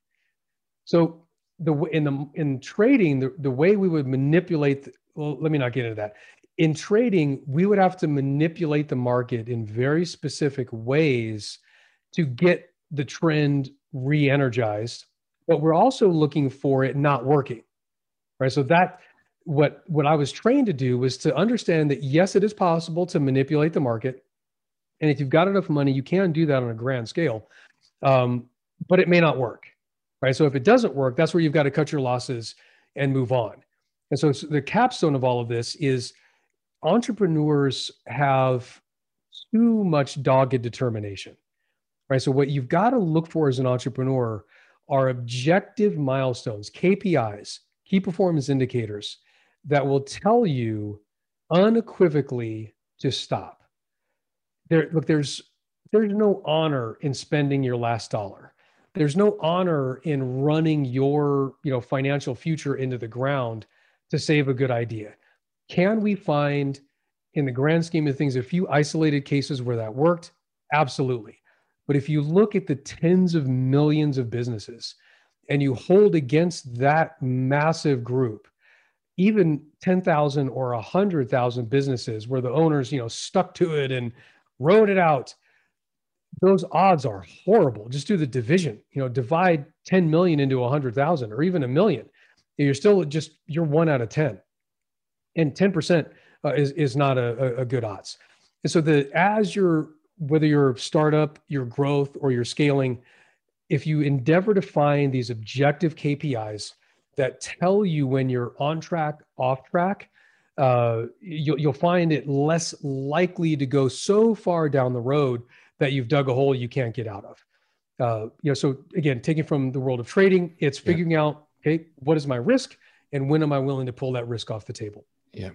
So the in the in trading, the, the way we would manipulate, the, well, let me not get into that. In trading, we would have to manipulate the market in very specific ways to get the trend re-energized, but we're also looking for it not working, right? So that what what I was trained to do was to understand that yes, it is possible to manipulate the market, and if you've got enough money, you can do that on a grand scale, um, but it may not work, right? So if it doesn't work, that's where you've got to cut your losses and move on. And so the capstone of all of this is entrepreneurs have too much dogged determination, right? So what you've got to look for as an entrepreneur are objective milestones, K P Is, key performance indicators, that will tell you unequivocally to stop. There, look, there's there's no honor in spending your last dollar. There's no honor in running your, you know, financial future into the ground to save a good idea. Can we find, in the grand scheme of things, a few isolated cases where that worked? Absolutely. But if you look at the tens of millions of businesses and you hold against that massive group, even ten thousand or one hundred thousand businesses where the owners, you know, stuck to it and rode it out, those odds are horrible. Just do the division, you know, divide ten million into one hundred thousand or even a million. You're still just, you're one out of ten. And ten percent uh, is, is not a, a good odds. And so the, as you're, whether you're a startup, your growth, or you're scaling, if you endeavor to find these objective K P Is that tell you when you're on track, off track, uh, you'll, you'll find it less likely to go so far down the road that you've dug a hole you can't get out of. Uh, you know, so again, taking from the world of trading, it's figuring yeah. out, okay, what is my risk and when am I willing to pull that risk off the table? Yeah.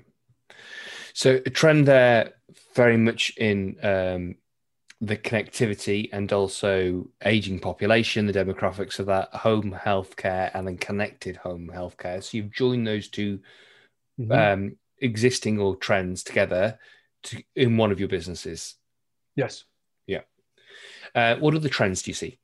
So a trend there very much in um, the connectivity and also aging population, the demographics of that, home healthcare, and then connected home healthcare. So you've joined those two mm-hmm. um, existing or trends together to, in one of your businesses. Yes. Yeah. Uh, what other trends do you see?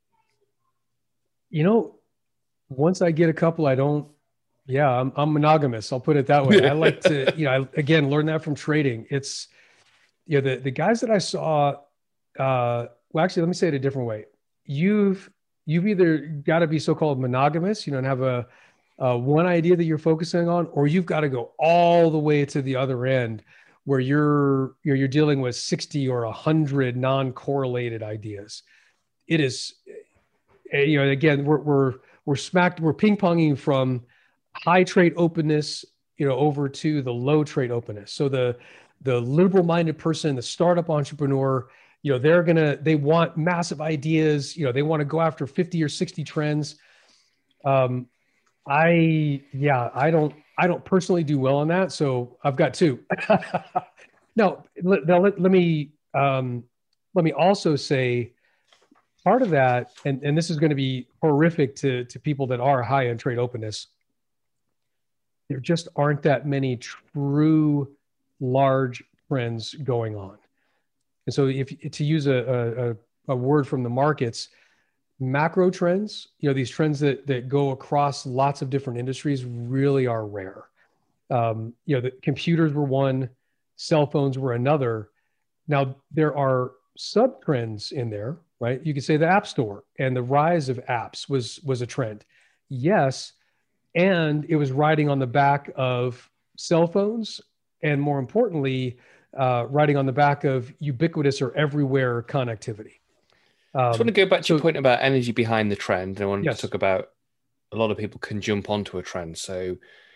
You know, once I get a couple, I don't, yeah, I'm, I'm monogamous. I'll put it that way. I like to, you know, I, again, learn that from trading. It's, you know, the, the guys that I saw, uh, well, actually, let me say it a different way. You've, you've either got to be so-called monogamous, you know, and have a, uh, one idea that you're focusing on, or you've got to go all the way to the other end where you're, you're, you're dealing with sixty or a hundred non-correlated ideas. It is, you know, again, we're, we're, we're smacked, we're ping-ponging from high trade openness, you know, over to the low trade openness. So the, the liberal-minded person, the startup entrepreneur, you know, they're going to, they want massive ideas, you know, they want to go after fifty or sixty trends. Um, I, yeah, I don't, I don't personally do well on that. So I've got two. No, let, let, let me, um, let me also say part of that, and, and this is going to be horrific to, to people that are high on trade openness. there just aren't that many true large trends going on. And so if to use a, a, a word from the markets, macro trends, you know, these trends that, that go across lots of different industries really are rare. Um, you know, the computers were one, cell phones were another. Now there are sub trends in there, right? You could say the App Store and the rise of apps was, was a trend. Yes. And it was riding on the back of cell phones, and more importantly, uh, riding on the back of ubiquitous or everywhere connectivity. Um, I just want to go back to so, your point about energy behind the trend. And I want yes. to talk about a lot of people can jump onto a trend. So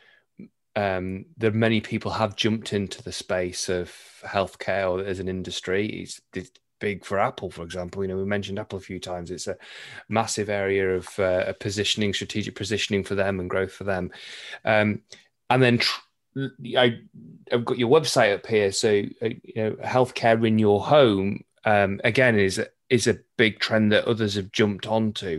um, there are many people have jumped into the space of healthcare or as an industry. It's, it's big for Apple, for example. You know, we mentioned Apple a few times. It's a massive area of uh, positioning, strategic positioning for them and growth for them. Um, and then tr- I, I've got your website up here. So, uh, you know, healthcare in your home, um, again, is is a big trend that others have jumped onto.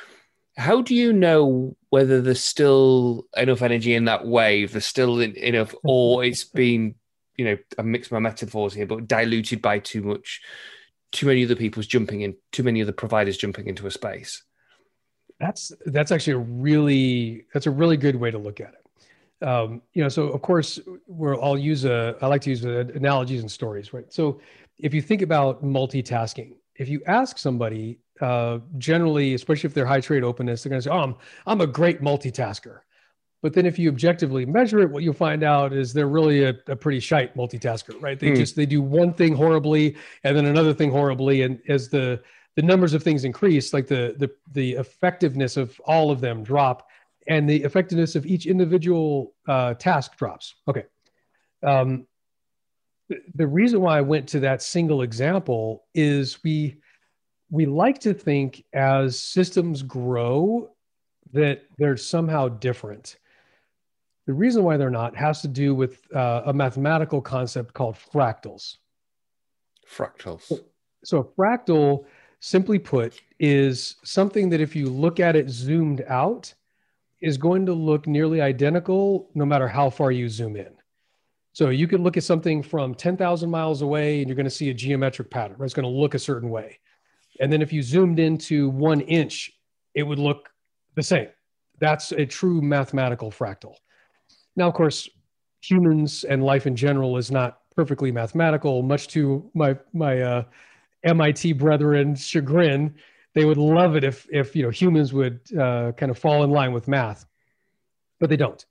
How do you know whether there's still enough energy in that wave, there's still enough, or it's been, you know, I mix my metaphors here, but diluted by too much, too many other people's jumping in, too many other providers jumping into a space? That's that's actually a really that's a really good way to look at it. Um, you know, so of course, we're I'll use a I like to use analogies and stories, right? So if you think about multitasking, if you ask somebody, uh, generally, especially if they're high trade openness, they're going to say, "Oh, I'm I'm a great multitasker." But then if you objectively measure it, what you'll find out is they're really a, a pretty shite multitasker, right? They mm. just they do one thing horribly and then another thing horribly, and as the the numbers of things increase, like the the the effectiveness of all of them drop, and the effectiveness of each individual uh, task drops. Okay. Um, the, the reason why I went to that single example is we we like to think as systems grow that they're somehow different. The reason why they're not has to do with uh, a mathematical concept called fractals. Fractals. So, so a fractal, simply put, is something that if you look at it zoomed out, is going to look nearly identical no matter how far you zoom in. So you could look at something from ten thousand miles away and you're going to see a geometric pattern, right? It's going to look a certain way. And then if you zoomed into one inch, it would look the same. That's a true mathematical fractal. Now, of course, humans and life in general is not perfectly mathematical, much to my my uh, M I T brethren's chagrin. They would love it if if you know humans would uh, kind of fall in line with math, but they don't.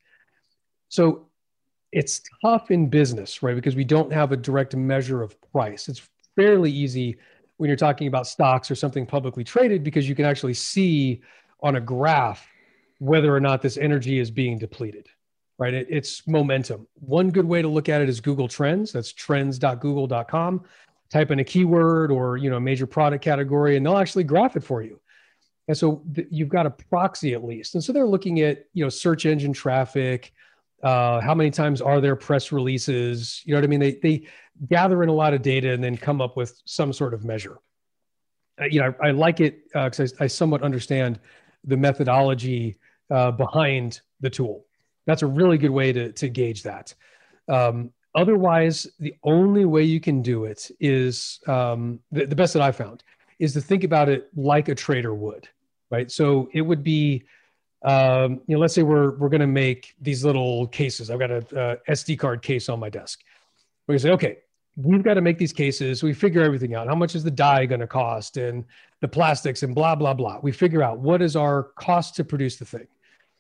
So it's tough in business, right? Because we don't have a direct measure of price. It's fairly easy when you're talking about stocks or something publicly traded because you can actually see on a graph whether or not this energy is being depleted, right? It, it's momentum. One good way to look at it is Google Trends. That's trends dot google dot com. Type in a keyword or, you know, a major product category, and they'll actually graph it for you. And so th- you've got a proxy at least. And so they're looking at, you know, search engine traffic, uh, how many times are there press releases? You know what I mean? They, they gather in a lot of data and then come up with some sort of measure. Uh, you know, I, I like it because uh, I, I somewhat understand the methodology uh, behind the tool. That's a really good way to, to gauge that. Um, otherwise, the only way you can do it is, um, the, the best that I found, is to think about it like a trader would, right? So it would be, um, you know, let's say we're we're going to make these little cases. I've got a, a S D card case on my desk. We're going to say, okay, we've got to make these cases. We figure everything out. How much is the die going to cost and the plastics and blah, blah, blah. We figure out what is our cost to produce the thing.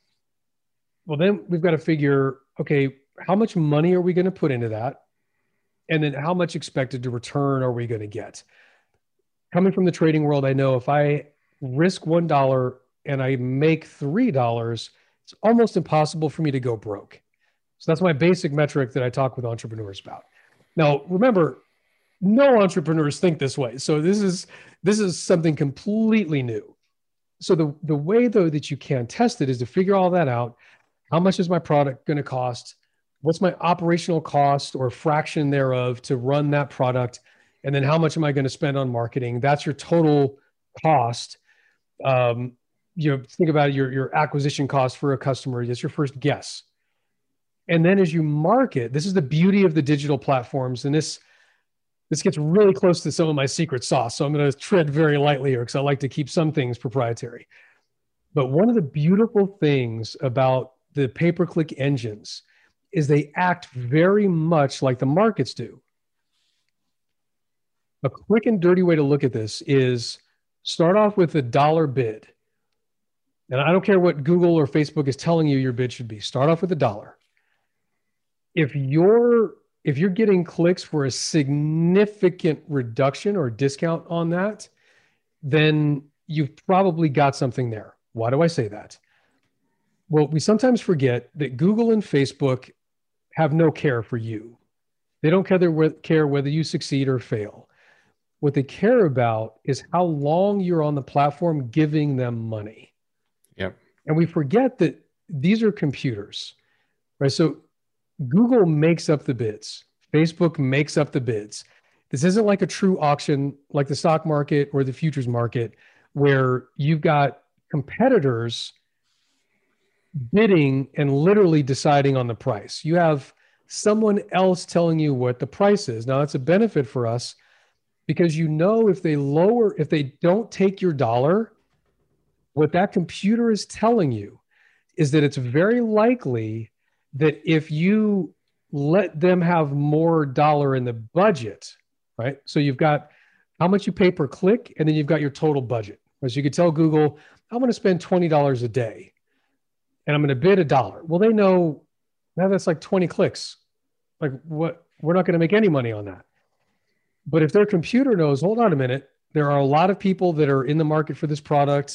Well, then we've got to figure, okay, how much money are we going to put into that? And then how much expected to return are we going to get? Coming from the trading world, I know if I risk one dollar and I make three dollars, it's almost impossible for me to go broke. So that's my basic metric that I talk with entrepreneurs about. Now, remember, no entrepreneurs think this way. So this is this is something completely new. So the, the way, though, that you can test it is to figure all that out. How much is my product going to cost? What's my operational cost or fraction thereof to run that product? And then how much am I going to spend on marketing? That's your total cost. Um, you know, think about your, your acquisition cost for a customer. That's your first guess. And then as you market, this is the beauty of the digital platforms. And this, this gets really close to some of my secret sauce. So I'm going to tread very lightly here because I like to keep some things proprietary. But one of the beautiful things about the pay-per-click engines is they act very much like the markets do. A quick and dirty way to look at this is start off with a dollar bid. And I don't care what Google or Facebook is telling you your bid should be. Start off with a dollar. If you're if you're getting clicks for a significant reduction or discount on that, then you've probably got something there. Why do I say that? Well, we sometimes forget that Google and Facebook have no care for you. They don't care whether you succeed or fail. What they care about is how long you're on the platform giving them money. Yep. And we forget that these are computers, right? So Google makes up the bids. Facebook makes up the bids. This isn't like a true auction, like the stock market or the futures market, where you've got competitors bidding and literally deciding on the price. You have someone else telling you what the price is. Now, that's a benefit for us because you know if they lower, if they don't take your dollar, what that computer is telling you is that it's very likely that if you let them have more dollar in the budget, right? So you've got how much you pay per click, and then you've got your total budget. So you could tell Google, I'm going to spend twenty dollars a day, and I'm going to bid a dollar. Well, they know now that's like twenty clicks. Like what? We're not going to make any money on that. But if their computer knows, hold on a minute, there are a lot of people that are in the market for this product.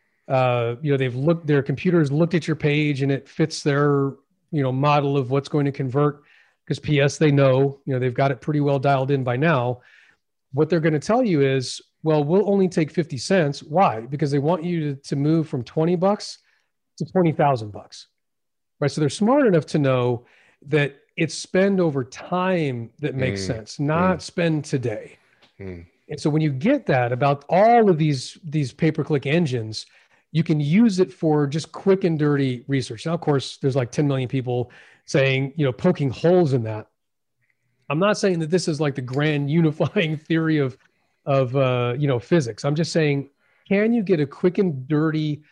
Uh, you know, they've looked, their computers looked at your page, and it fits their you know, model of what's going to convert because P S they know, you know, they've got it pretty well dialed in by now. What they're going to tell you is, well, we'll only take fifty cents. Why? Because they want you to, to move from twenty bucks to twenty thousand bucks, right? So they're smart enough to know that it's spend over time that makes mm. sense, not mm. spend today. Mm. And so when you get that about all of these, these pay-per-click engines, you can use it for just quick and dirty research. Now, of course, there's like ten million people saying, you know, poking holes in that. I'm not saying that this is like the grand unifying theory of, of uh, you know, physics. I'm just saying, can you get a quick and dirty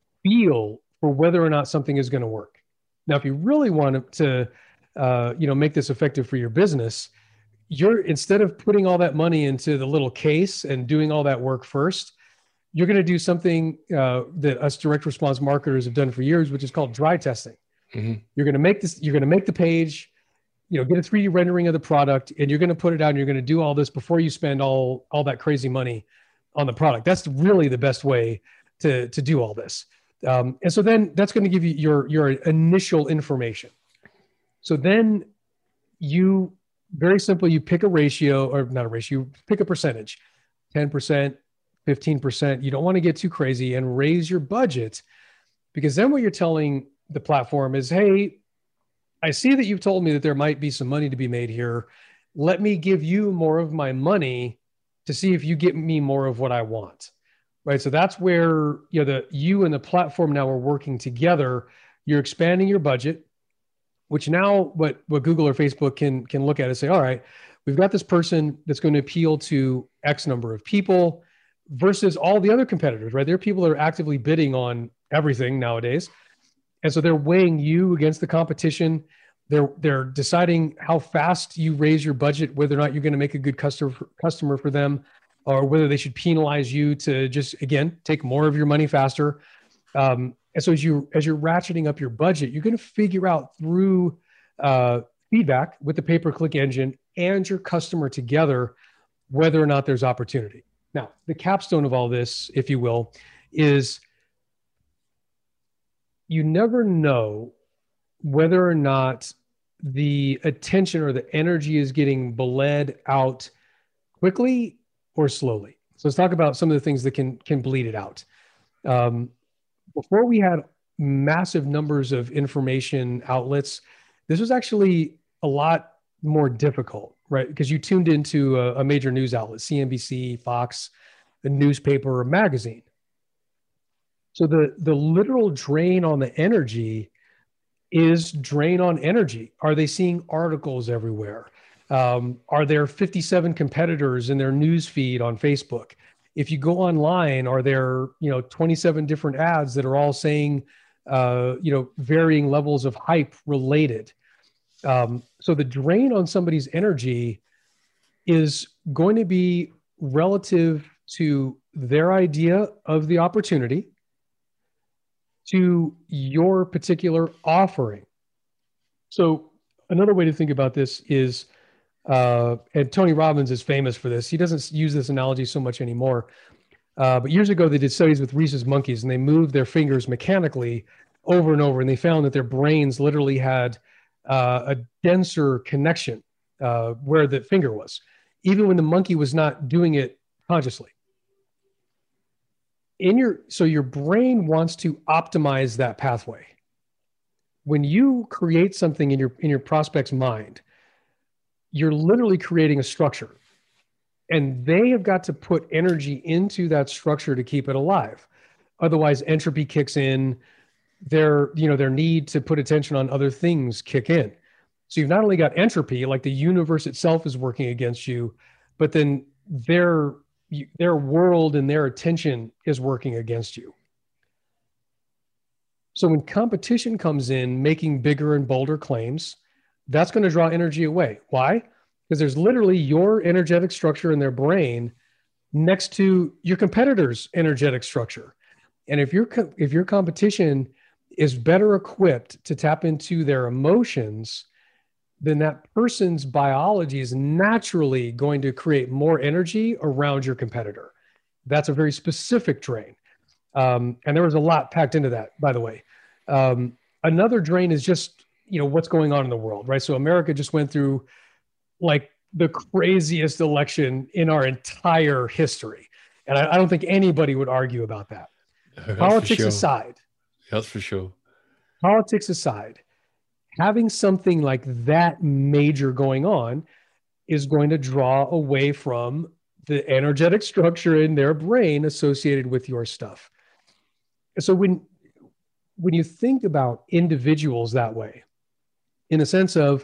feel for whether or not something is going to work? Now, if you really want to, uh, you know, make this effective for your business, you're instead of putting all that money into the little case and doing all that work first, you're going to do something uh, that us direct response marketers have done for years, which is called dry testing. Mm-hmm. You're going to make this, you're going to make the page, you know, get a three D rendering of the product, and you're going to put it out and you're going to do all this before you spend all, all that crazy money on the product. That's really the best way to, to do all this. Um, and so then that's going to give you your, your initial information. So then you very simply, you pick a ratio or not a ratio, you pick a percentage, ten percent, fifteen percent. You don't want to get too crazy and raise your budget because then what you're telling the platform is, hey, I see that you've told me that there might be some money to be made here. Let me give you more of my money to see if you get me more of what I want, right? So that's where, you know, the, you and the platform now are working together. You're expanding your budget, which now what, what Google or Facebook can, can look at and say, all right, we've got this person that's going to appeal to X number of people versus all the other competitors, right? There are people that are actively bidding on everything nowadays. And so they're weighing you against the competition. They're, they're deciding how fast you raise your budget, whether or not you're going to make a good customer, customer for them, or whether they should penalize you to just, again, take more of your money faster. Um, and so as, you, as you're ratcheting up your budget, you're going to figure out through uh, feedback with the pay-per-click engine and your customer together, whether or not there's opportunity. Now, the capstone of all this, if you will, is you never know whether or not the attention or the energy is getting bled out quickly or slowly. So let's talk about some of the things that can, can bleed it out. Um, before we had massive numbers of information outlets, this was actually a lot more difficult, right? Because you tuned into a, a major news outlet, C N B C, Fox, a newspaper, or magazine. So the, the literal drain on the energy is drain on energy. Are they seeing articles everywhere? Um, are there fifty-seven competitors in their news feed on Facebook? If you go online, are there, you know, twenty-seven different ads that are all saying, uh, you know, varying levels of hype related? Um, so the drain on somebody's energy is going to be relative to their idea of the opportunity, to your particular offering. So another way to think about this is, uh, and Tony Robbins is famous for this. He doesn't use this analogy so much anymore. Uh, but years ago, they did studies with rhesus monkeys, and they moved their fingers mechanically over and over, and they found that their brains literally had uh, a denser connection uh, where the finger was, even when the monkey was not doing it consciously. In your, so your brain wants to optimize that pathway. When you create something in your in your prospect's mind, you're literally creating a structure, and they have got to put energy into that structure to keep it alive. Otherwise, entropy kicks in. Their, you know, their need to put attention on other things kick in. So you've not only got entropy, like the universe itself is working against you, but then their their world and their attention is working against you. So when competition comes in, making bigger and bolder claims, that's going to draw energy away. Why? Because there's literally your energetic structure in their brain next to your competitor's energetic structure. And if your if your competition is better equipped to tap into their emotions, then that person's biology is naturally going to create more energy around your competitor. That's a very specific drain. Um, and there was a lot packed into that, by the way. Um, another drain is just, you know, what's going on in the world, right? So America just went through like the craziest election in our entire history. And I, I don't think anybody would argue about that. That's Politics aside. That's for sure. Politics aside, having something like that major going on is going to draw away from the energetic structure in their brain associated with your stuff. So when, when you think about individuals that way, in the sense of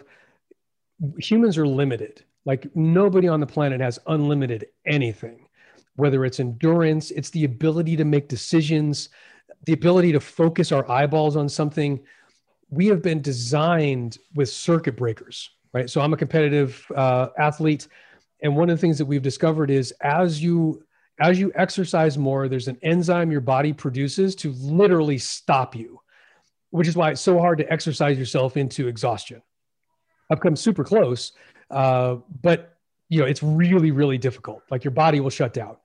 humans are limited, like nobody on the planet has unlimited anything, whether it's endurance, it's the ability to make decisions, the ability to focus our eyeballs on something. We have been designed with circuit breakers, right? So I'm a competitive uh, athlete. And one of the things that we've discovered is as you, as you exercise more, there's an enzyme your body produces to literally stop you, which is why it's so hard to exercise yourself into exhaustion. I've come super close, uh, but you know, it's really, really difficult. Like your body will shut down.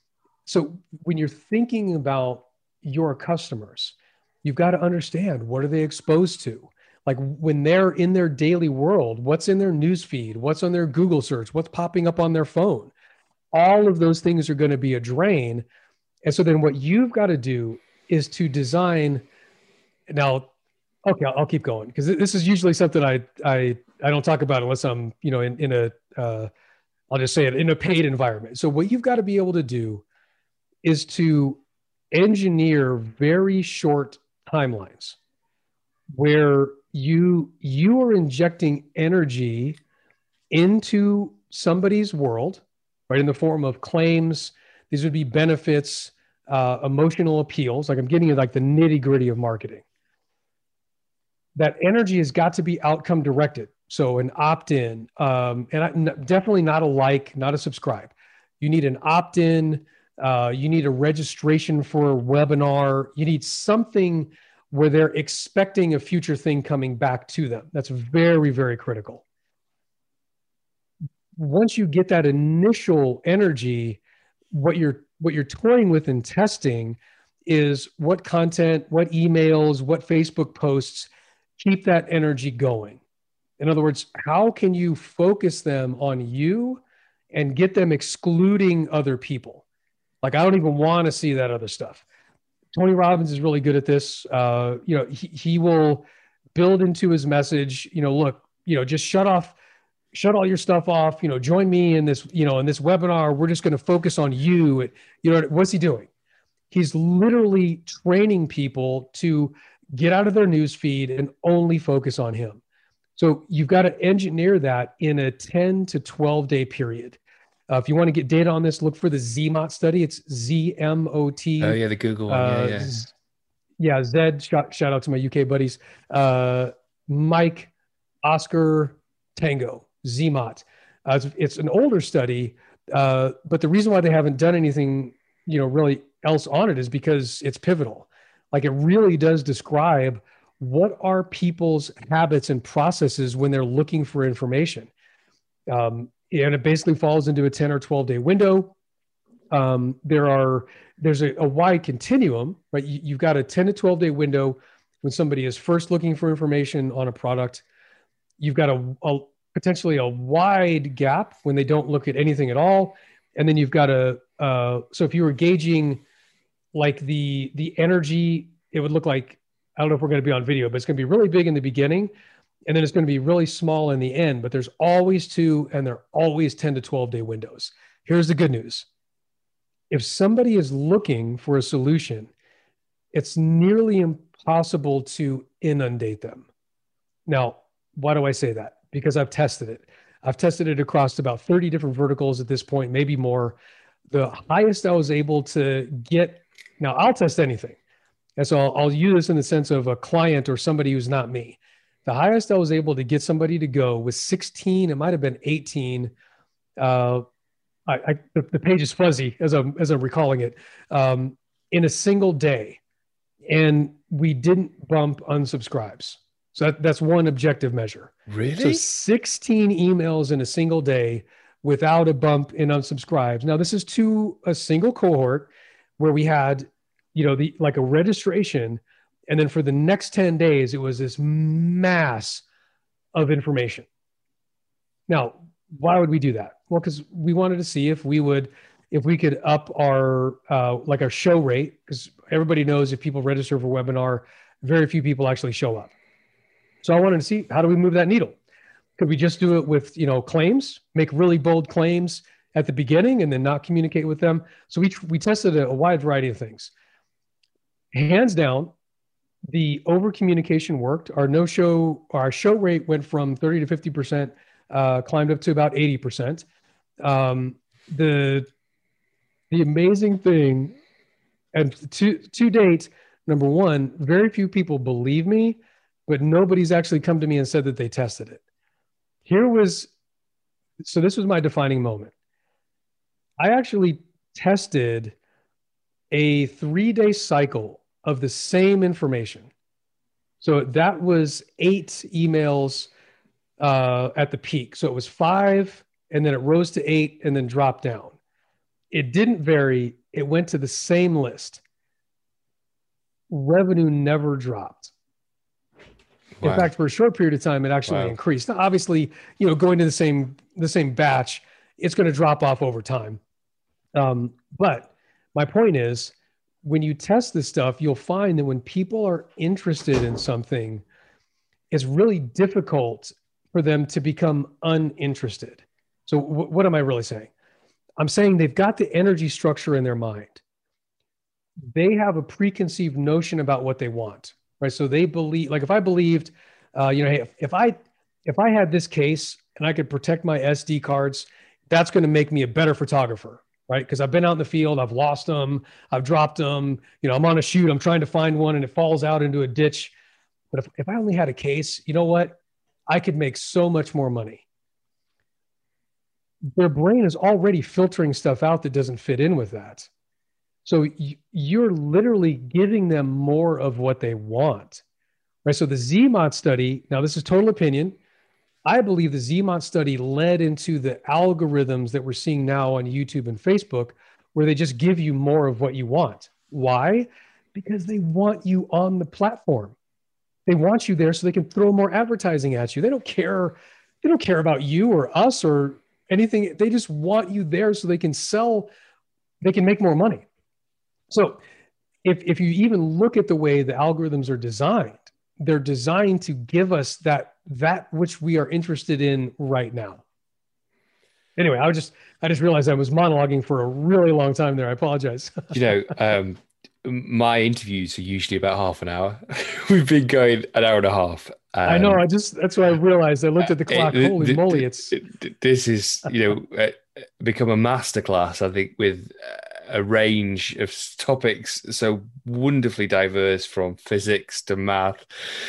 So when you're thinking about your customers, you've got to understand, what are they exposed to? Like when they're in their daily world, what's in their news feed, what's on their Google search, what's popping up on their phone? All of those things are going to be a drain. And so then what you've got to do is to design. Now, okay, I'll, I'll keep going, because this is usually something I, I, I don't talk about unless I'm, you know, in, in a, uh, I'll just say it, in a paid environment. So what you've got to be able to do is to engineer very short timelines where you you are injecting energy into somebody's world, right, in the form of claims. These would be benefits, uh, emotional appeals. Like I'm getting into like the nitty gritty of marketing. That energy has got to be outcome directed. So an opt-in, um, and I, n- definitely not a like, not a subscribe. You need an opt-in. Uh, you need a registration for a webinar. You need something where they're expecting a future thing coming back to them. That's very, very critical. Once you get that initial energy, what you're what you're toying with and testing is what content, what emails, what Facebook posts keep that energy going. In other words, how can you focus them on you and get them excluding other people? Like, I don't even want to see that other stuff. Tony Robbins is really good at this. Uh, you know, he, he will build into his message, you know, look, you know, just shut off, shut all your stuff off, you know, join me in this, you know, in this webinar. We're just going to focus on you. You know, what's he doing? He's literally training people to get out of their news feed and only focus on him. So you've got to engineer that in a ten to twelve day period. Uh, if you want to get data on this, look for the Z M O T study. It's Z M O T. Oh yeah, the Google one. Uh, yeah, yeah. Yeah, Zed, shout, shout out to my U K buddies. Uh, Mike, Oscar, Tango, Z M O T. Uh, it's, it's an older study, uh, but the reason why they haven't done anything, you know, really else on it is because it's pivotal. Like, it really does describe what are people's habits and processes when they're looking for information. Um, and it basically falls into a ten or twelve day window. Um, there are, there's a, a wide continuum, right? You, you've got a ten to twelve day window when somebody is first looking for information on a product. You've got a, a potentially a wide gap when they don't look at anything at all. And then you've got a, uh, so if you were gauging like the, the energy, it would look like, I don't know if we're going to be on video, but it's going to be really big in the beginning. And then it's going to be really small in the end, but there's always two, and they're always ten to twelve day windows. Here's the good news. If somebody is looking for a solution, it's nearly impossible to inundate them. Now, why do I say that? Because I've tested it. I've tested it across about thirty different verticals at this point, maybe more. The highest I was able to get, now I'll test anything. And so I'll, I'll use this in the sense of a client or somebody who's not me. The highest I was able to get somebody to go was sixteen, it might've been eighteen. Uh, I, I, the, the page is fuzzy as I'm, as I'm recalling it, um, in a single day. And we didn't bump unsubscribes. So that, that's one objective measure. Really? So sixteen emails in a single day without a bump in unsubscribes. Now, this is to a single cohort where we had, you know, the like a registration. And then for the next ten days, it was this mass of information. Now, why would we do that? Well, because we wanted to see if we would, if we could up our, uh, like our show rate, because everybody knows if people register for a webinar, very few people actually show up. So I wanted to see, how do we move that needle? Could we just do it with, you know, claims, make really bold claims at the beginning and then not communicate with them? So we, we tested a, a wide variety of things. Hands down, the over communication worked. Our no show, our show rate went from thirty to fifty percent, uh, climbed up to about eighty percent. Um, the, the amazing thing, and to, to date, number one, very few people believe me, but nobody's actually come to me and said that they tested it. Here was, so this was my defining moment. I actually tested a three-day cycle of the same information. So that was eight emails uh, at the peak. So it was five, and then it rose to eight, and then dropped down. It didn't vary. It went to the same list. Revenue never dropped. Wow. In fact, for a short period of time, it actually Wow. increased. Now, obviously, you know, going to the same the same batch, it's going to drop off over time. Um, but my point is, when you test this stuff, you'll find that when people are interested in something, it's really difficult for them to become uninterested. So w- what am I really saying? I'm saying they've got the energy structure in their mind. They have a preconceived notion about what they want, right? So they believe, like if I believed, uh, you know, hey, if, if I if I had this case and I could protect my S D cards, that's going to make me a better photographer. Right? Because I've been out in the field, I've lost them, I've dropped them, you know, I'm on a shoot, I'm trying to find one and it falls out into a ditch. But if, if I only had a case, you know what? I could make so much more money. Their brain is already filtering stuff out that doesn't fit in with that. So y- you're literally giving them more of what they want, right? So the Z M O T study, now this is total opinion. I believe the Z M O T study led into the algorithms that we're seeing now on YouTube and Facebook, where they just give you more of what you want. Why? Because they want you on the platform. They want you there so they can throw more advertising at you. They don't care. They don't care about you or us or anything. They just want you there so they can sell, they can make more money. So if, if you even look at the way the algorithms are designed, they're designed to give us that, that which we are interested in right now. Anyway, I was just, I just realized I was monologuing for a really long time there. I apologize. You know, um, my interviews are usually about half an hour. We've been going an hour and a half. Um, I know. I just that's what I realized. I looked at the clock. It, Holy the, moly! the, It's this is you know uh, become a masterclass. I think with a range of topics so wonderfully diverse, from physics to math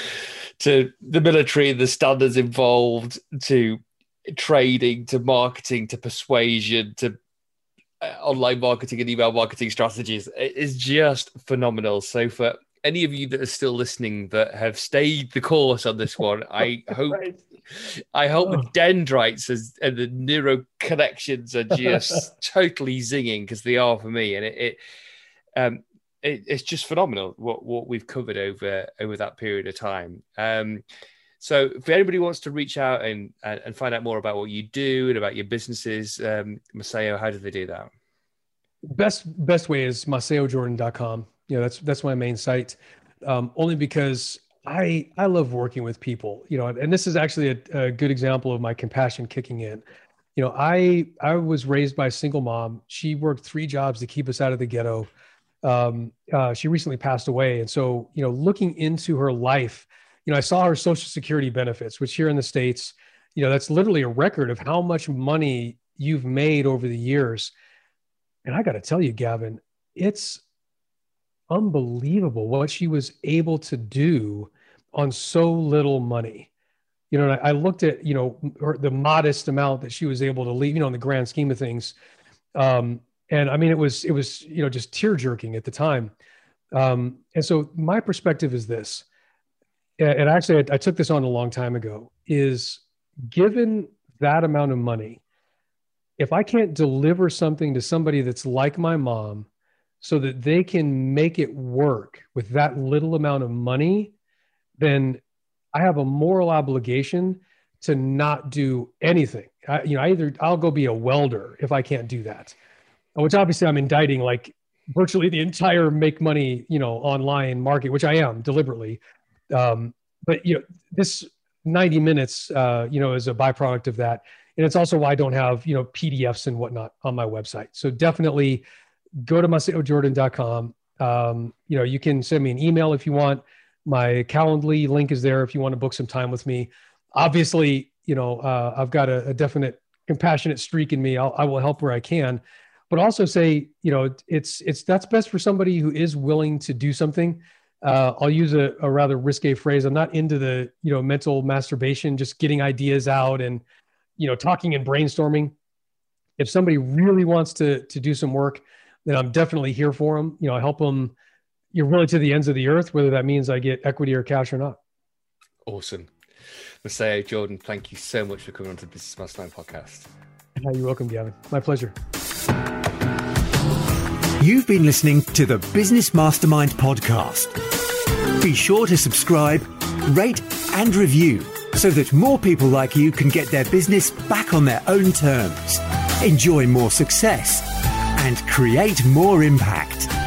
to the military, the standards involved, to trading, to marketing, to persuasion, to uh, online marketing and email marketing strategies. It is just phenomenal. So for any of you that are still listening that have stayed the course on this one, I hope right. I hope oh. the dendrites and the neural connections are just totally zinging, because they are for me. And it, it um it, it's just phenomenal what, what we've covered over over that period of time. Um, so if anybody wants to reach out and and find out more about what you do and about your businesses, um, Maceo, how do they do that? Best best way is maceo jordan dot com. You know, that's that's my main site. Um, only because I I love working with people. You know, and this is actually a, a good example of my compassion kicking in. You know, I I was raised by a single mom. She worked three jobs to keep us out of the ghetto. Um, uh, she recently passed away, and so you know, looking into her life, you know, I saw her Social Security benefits, which here in the States, you know, that's literally a record of how much money you've made over the years. And I got to tell you, Gavin, it's unbelievable what she was able to do on so little money. You know, I, I looked at, you know, her, the modest amount that she was able to leave, you know, in the grand scheme of things. Um, and I mean, it was, it was, you know, just tear jerking at the time. Um, and so my perspective is this, and actually I, I took this on a long time ago, is given that amount of money, if I can't deliver something to somebody that's like my mom so that they can make it work with that little amount of money, then I have a moral obligation to not do anything. I, you know, I either I'll go be a welder if I can't do that, which obviously I'm indicting like virtually the entire make money, you know, online market, which I am deliberately. Um, but you know, this ninety minutes, uh, you know, is a byproduct of that. And it's also why I don't have, you know, P D Fs and whatnot on my website. So definitely go to maceo jordan dot com. Um, you know, you can send me an email if you want. My Calendly link is there if you want to book some time with me. Obviously, you know, uh, I've got a, a definite compassionate streak in me. I'll, I will help where I can, but also say, you know, it's, it's, that's best for somebody who is willing to do something. Uh, I'll use a, a rather risque phrase. I'm not into the, you know, mental masturbation, just getting ideas out and, you know, talking and brainstorming. If somebody really wants to, to do some work, then I'm definitely here for them. You know, I help them, you're really to the ends of the earth, whether that means I get equity or cash or not. Awesome. Maceo Jordan, thank you so much for coming on to the Business Mastermind podcast. You're welcome, Gavin. My pleasure. You've been listening to the Business Mastermind podcast. Be sure to subscribe, rate and review so that more people like you can get their business back on their own terms, enjoy more success and create more impact.